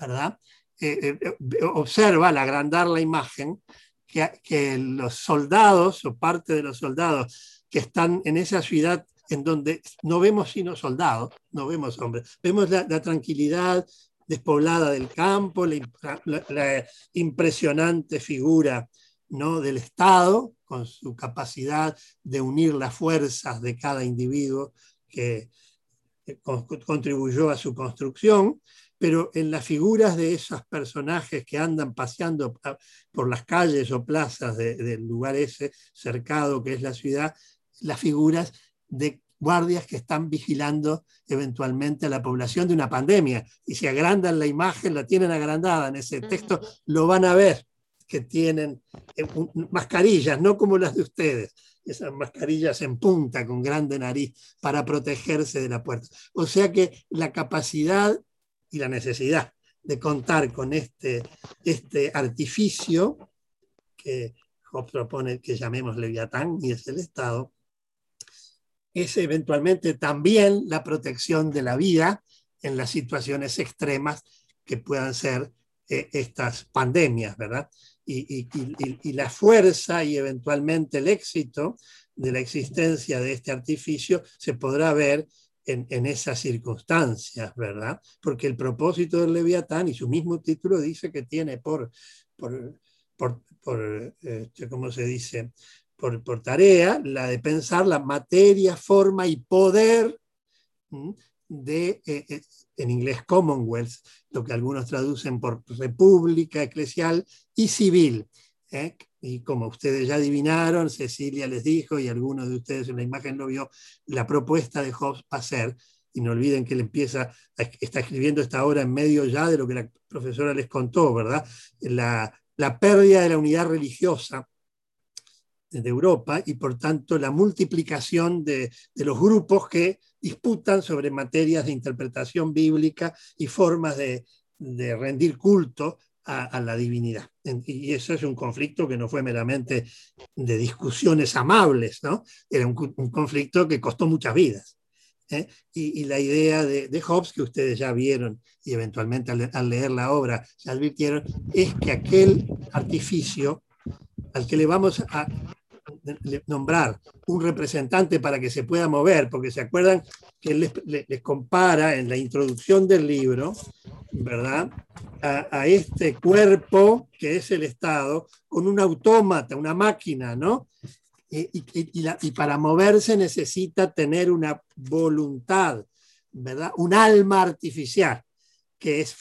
¿verdad? Eh, eh, observa al agrandar la imagen que, que los soldados o parte de los soldados que están en esa ciudad en donde no vemos sino soldados, no vemos hombres, vemos la, la tranquilidad despoblada del campo, la, la, la impresionante figura, ¿no?, del Estado, con su capacidad de unir las fuerzas de cada individuo que, que contribuyó a su construcción, pero en las figuras de esos personajes que andan paseando por las calles o plazas de, del lugar ese cercado que es la ciudad, las figuras de guardias que están vigilando eventualmente a la población de una pandemia, y si agrandan la imagen, la tienen agrandada en ese texto, lo van a ver, que tienen mascarillas, no como las de ustedes, esas mascarillas en punta con grande nariz para protegerse de la puerta. O sea que la capacidad y la necesidad de contar con este, este artificio que Hobbes propone que llamemos Leviatán, y es el Estado, es eventualmente también la protección de la vida en las situaciones extremas que puedan ser eh, estas pandemias, ¿verdad? Y, y, y, y la fuerza y eventualmente el éxito de la existencia de este artificio se podrá ver en, en esas circunstancias, ¿verdad? Porque el propósito del Leviatán, y su mismo título dice que tiene por, por, por, por eh, ¿cómo se dice?, Por, por tarea, la de pensar la materia, forma y poder de, eh, en inglés Commonwealth, lo que algunos traducen por república eclesial y civil. ¿eh? Y como ustedes ya adivinaron, Cecilia les dijo, y algunos de ustedes en la imagen lo vio, la propuesta de Hobbes va a ser, y no olviden que él empieza, está escribiendo esta obra en medio ya de lo que la profesora les contó, ¿verdad? La, la pérdida de la unidad religiosa de Europa, y por tanto la multiplicación de, de los grupos que disputan sobre materias de interpretación bíblica y formas de, de rendir culto a, a la divinidad. Y eso es un conflicto que no fue meramente de discusiones amables, ¿no? Era un, un conflicto que costó muchas vidas. ¿eh? Y, y la idea de, de Hobbes, que ustedes ya vieron y eventualmente al, al leer la obra ya advirtieron, es que aquel artificio al que le vamos a nombrar un representante para que se pueda mover, porque se acuerdan que él les, les compara en la introducción del libro, ¿verdad?, a, a este cuerpo que es el Estado con un autómata, una máquina, ¿no? Y, y, y, la, y para moverse necesita tener una voluntad, ¿verdad?, un alma artificial, que es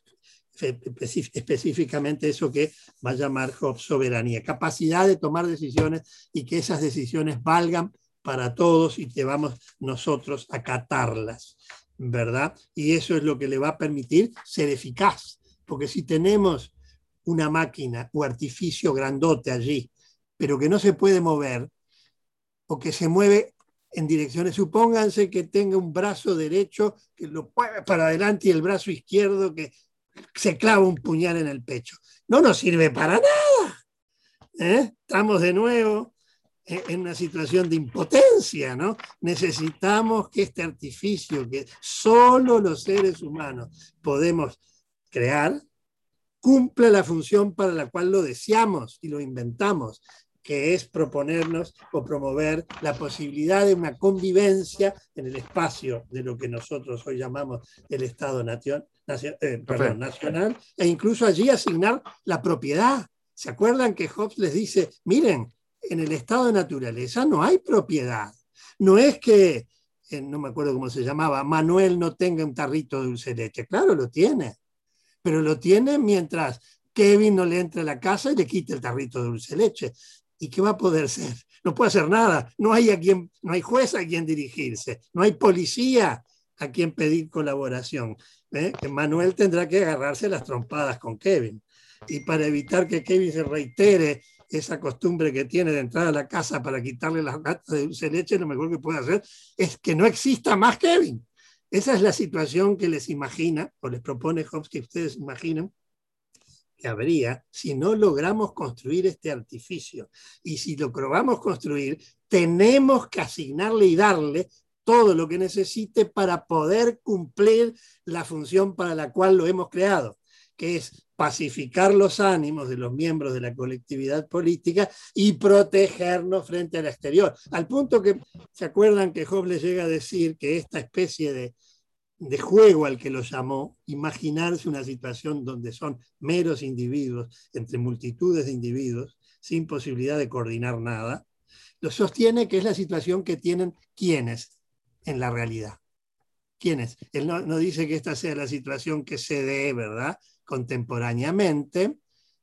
específicamente eso que va a llamar Hobbes soberanía, capacidad de tomar decisiones y que esas decisiones valgan para todos y que vamos nosotros a acatarlas, ¿verdad? Y eso es lo que le va a permitir ser eficaz, porque si tenemos una máquina o artificio grandote allí, pero que no se puede mover o que se mueve en direcciones, supónganse que tenga un brazo derecho que lo mueve para adelante y el brazo izquierdo que se clava un puñal en el pecho. No nos sirve para nada. ¿eh? Estamos de nuevo en una situación de impotencia, ¿no? Necesitamos que este artificio que solo los seres humanos podemos crear cumpla la función para la cual lo deseamos y lo inventamos, que es proponernos o promover la posibilidad de una convivencia en el espacio de lo que nosotros hoy llamamos el Estado-nación, eh, perdón, nacional, e incluso allí asignar la propiedad. ¿Se acuerdan que Hobbes les dice, miren, en el estado de naturaleza no hay propiedad? No es que, eh, no me acuerdo cómo se llamaba, Manuel no tenga un tarrito de dulce de leche. Claro, lo tiene, pero lo tiene mientras Kevin no le entre a la casa y le quite el tarrito de dulce de leche. ¿Y qué va a poder ser? No puede hacer nada. No hay, a quien, no hay juez a quien dirigirse. No hay policía a quien pedir colaboración. ¿eh? Que Manuel tendrá que agarrarse las trompadas con Kevin. Y para evitar que Kevin se reitere esa costumbre que tiene de entrar a la casa para quitarle las latas de dulce de leche, lo mejor que puede hacer es que no exista más Kevin. Esa es la situación que les imagina, o les propone Hobbes que ustedes imaginen, que habría si no logramos construir este artificio. Y si lo logramos construir, tenemos que asignarle y darle todo lo que necesite para poder cumplir la función para la cual lo hemos creado. que es pacificar los ánimos de los miembros de la colectividad política y protegernos frente al exterior. Al punto que, ¿se acuerdan que Hobbes le llega a decir que esta especie de, de juego al que lo llamó, imaginarse una situación donde son meros individuos entre multitudes de individuos sin posibilidad de coordinar nada, lo sostiene que es la situación que tienen quienes en la realidad? ¿Quiénes? Él no, no dice que esta sea la situación que se dé, ¿verdad?, contemporáneamente,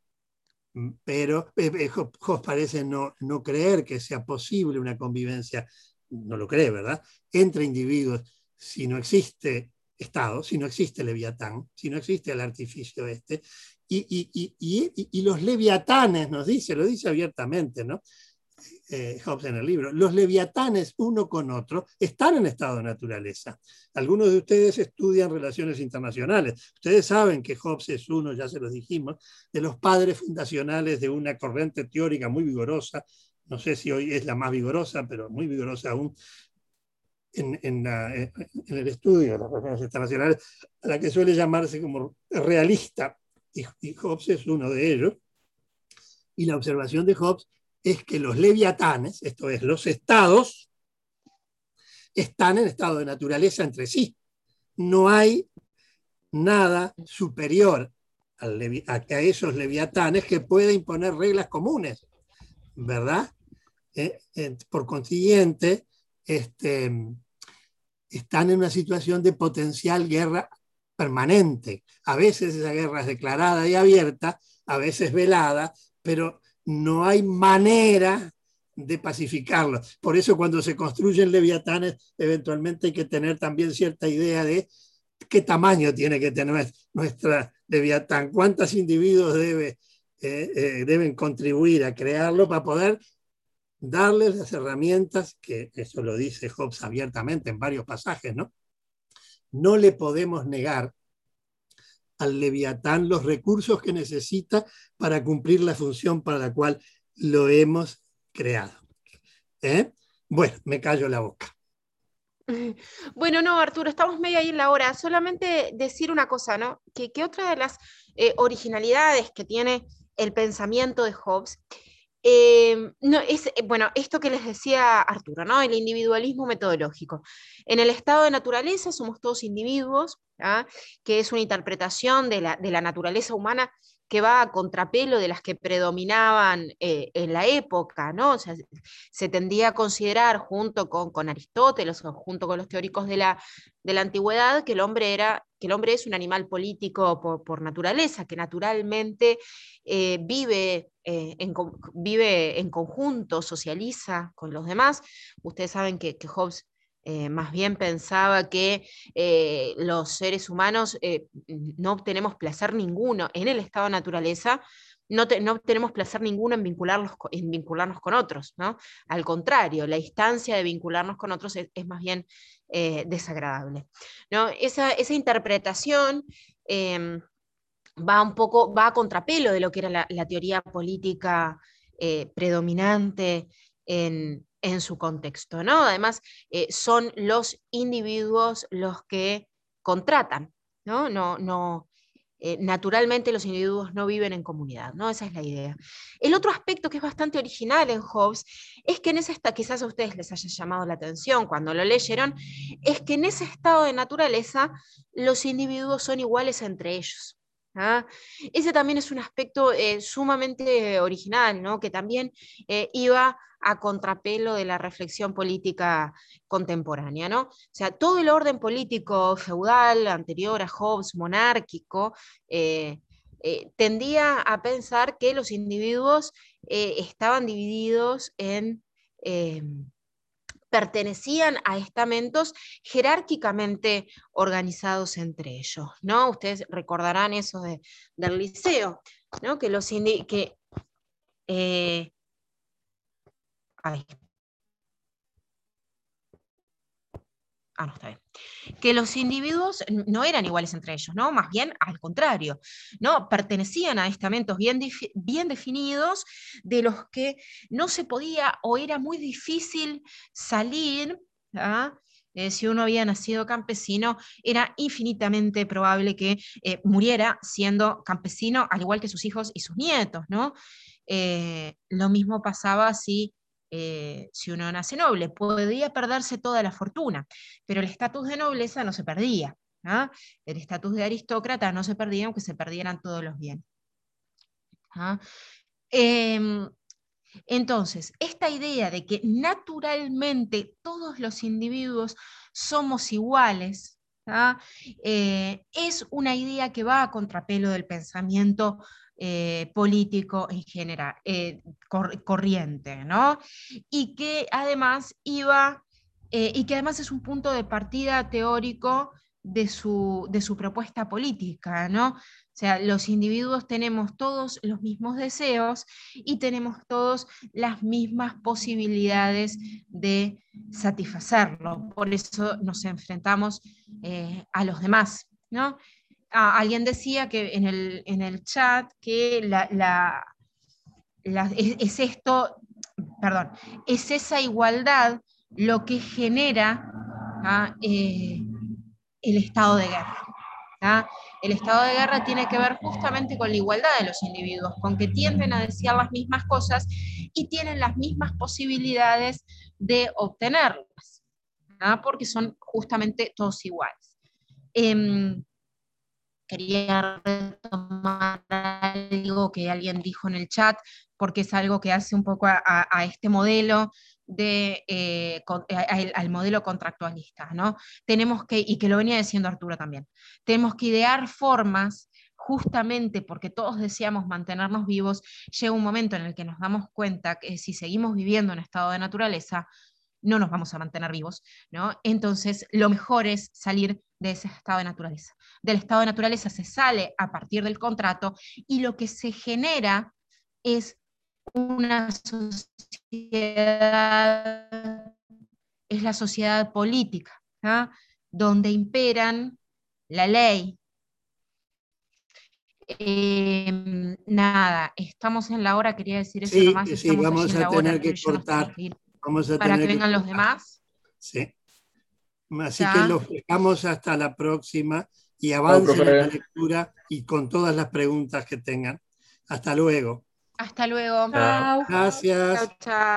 pero eh, Hobbes parece no, no creer que sea posible una convivencia, no lo cree, ¿verdad?, entre individuos si no existe Estado, si no existe Leviatán, si no existe el artificio este, y, y, y, y, y los leviatanes, nos dice, lo dice abiertamente, ¿no? Eh, Hobbes en el libro, los leviatanes uno con otro están en estado de naturaleza. Algunos de ustedes estudian relaciones internacionales. Ustedes saben que Hobbes es uno, ya se los dijimos, de los padres fundacionales de una corriente teórica muy vigorosa, no sé si hoy es la más vigorosa, pero muy vigorosa aún en, en, la, en el estudio de las relaciones internacionales, a la que suele llamarse como realista, y, y Hobbes es uno de ellos. Y la observación de Hobbes es que los leviatanes, esto es, los estados, están en estado de naturaleza entre sí. No hay nada superior al levi- a, a esos leviatanes que pueda imponer reglas comunes, ¿verdad? Eh, eh, por consiguiente, este, están en una situación de potencial guerra permanente. A veces esa guerra es declarada y abierta, a veces velada, pero no hay manera de pacificarlo. Por eso cuando se construyen leviatanes, eventualmente hay que tener también cierta idea de qué tamaño tiene que tener nuestra leviatán, cuántos individuos debe, eh, eh, deben contribuir a crearlo para poder darles las herramientas, que eso lo dice Hobbes abiertamente en varios pasajes, ¿no? No le podemos negar al leviatán los recursos que necesita para cumplir la función para la cual lo hemos creado. ¿Eh? Bueno, me callo la boca. Bueno, no, Arturo, estamos medio ahí en la hora. Solamente decir una cosa, ¿no? Que, que otra de las eh, originalidades que tiene el pensamiento de Hobbes, eh, no, es, bueno, esto que les decía Arturo, ¿no? El individualismo metodológico. En el estado de naturaleza somos todos individuos, ¿ah? Que es una interpretación de la, de la naturaleza humana que va a contrapelo de las que predominaban eh, en la época, ¿no? O sea, se tendía a considerar junto con, con Aristóteles o junto con los teóricos de la, de la antigüedad que el hombre, era, que el hombre es un animal político por, por naturaleza, que naturalmente eh, vive, eh, en, vive en conjunto, socializa con los demás. Ustedes saben que, que Hobbes Eh, más bien pensaba que eh, los seres humanos eh, no obtenemos placer ninguno en el estado de naturaleza, no, te, no obtenemos placer ninguno en vincularlos, en vincularnos con otros, ¿no? Al contrario, la instancia de vincularnos con otros es, es más bien eh, desagradable, ¿no? Esa, esa interpretación eh, va un poco, va a contrapelo de lo que era la, la teoría política eh, predominante en, en su contexto, ¿no? Además, eh, son los individuos los que contratan, ¿no? No, no, eh, naturalmente los individuos no viven en comunidad, ¿no? Esa es la idea. El otro aspecto que es bastante original en Hobbes es que en ese estado, quizás a ustedes les haya llamado la atención cuando lo leyeron, es que en ese estado de naturaleza los individuos son iguales entre ellos. ¿Ah? Ese también es un aspecto eh, sumamente original, ¿no? Que también eh, iba a contrapelo de la reflexión política contemporánea, ¿no? O sea, todo el orden político feudal anterior a Hobbes, monárquico, eh, eh, tendía a pensar que los individuos eh, estaban divididos en... Eh, pertenecían a estamentos jerárquicamente organizados entre ellos, ¿no? Ustedes recordarán eso de, del liceo, ¿no? Que los indi que eh, ay. Ah, no, está bien. Que los individuos no eran iguales entre ellos, ¿no? Más bien al contrario, ¿no? Pertenecían a estamentos bien, bien definidos de los que no se podía o era muy difícil salir, ¿ah? Eh, si uno había nacido campesino, era infinitamente probable que eh, muriera siendo campesino, al igual que sus hijos y sus nietos, ¿no? Eh, lo mismo pasaba si, eh, si uno nace noble. Podía perderse toda la fortuna, pero el estatus de nobleza no se perdía, ¿ah? El estatus de aristócrata no se perdía, aunque se perdieran todos los bienes. ¿Ah? Eh, entonces, esta idea de que naturalmente todos los individuos somos iguales, ¿ah? eh, es una idea que va a contrapelo del pensamiento eh, político en general, eh, cor corriente, ¿no? Y que además iba, eh, y que además es un punto de partida teórico de su, de su propuesta política, ¿no? O sea, los individuos tenemos todos los mismos deseos y tenemos todos las mismas posibilidades de satisfacerlo. Por eso nos enfrentamos eh, a los demás, ¿no? Ah, alguien decía que en el, en el chat que la, la, la, es, es esto, perdón, es esa igualdad lo que genera ¿ah? eh, el estado de guerra. ¿Ah? El estado de guerra tiene que ver justamente con la igualdad de los individuos, con que tienden a desear las mismas cosas y tienen las mismas posibilidades de obtenerlas, ¿ah? Porque son justamente todos iguales. Eh, quería retomar algo que alguien dijo en el chat, porque es algo que hace un poco a, a, a este modelo de, eh, con, a, a, al modelo contractualista, ¿no? Tenemos que, y que lo venía diciendo Arturo también, tenemos que idear formas, justamente porque todos deseamos mantenernos vivos, llega un momento en el que nos damos cuenta que si seguimos viviendo en estado de naturaleza, no nos vamos a mantener vivos, ¿no? Entonces, lo mejor es salir de ese estado de naturaleza. Del estado de naturaleza se sale a partir del contrato y lo que se genera es una sociedad, es la sociedad política, ¿no? Donde imperan la ley. Eh, nada, estamos en la hora, quería decir eso Sí, nomás, sí, estamos vamos allí en a la hora, tener que yo nos tengo cortar. que ir. Vamos a Para tener que que vengan los cortar. demás. Sí. Así Ya. que los dejamos hasta la próxima y Chao, avancen en la profe. lectura y con todas las preguntas que tengan. Hasta luego. Hasta luego. Chao. Chao. Gracias. Chao, chao.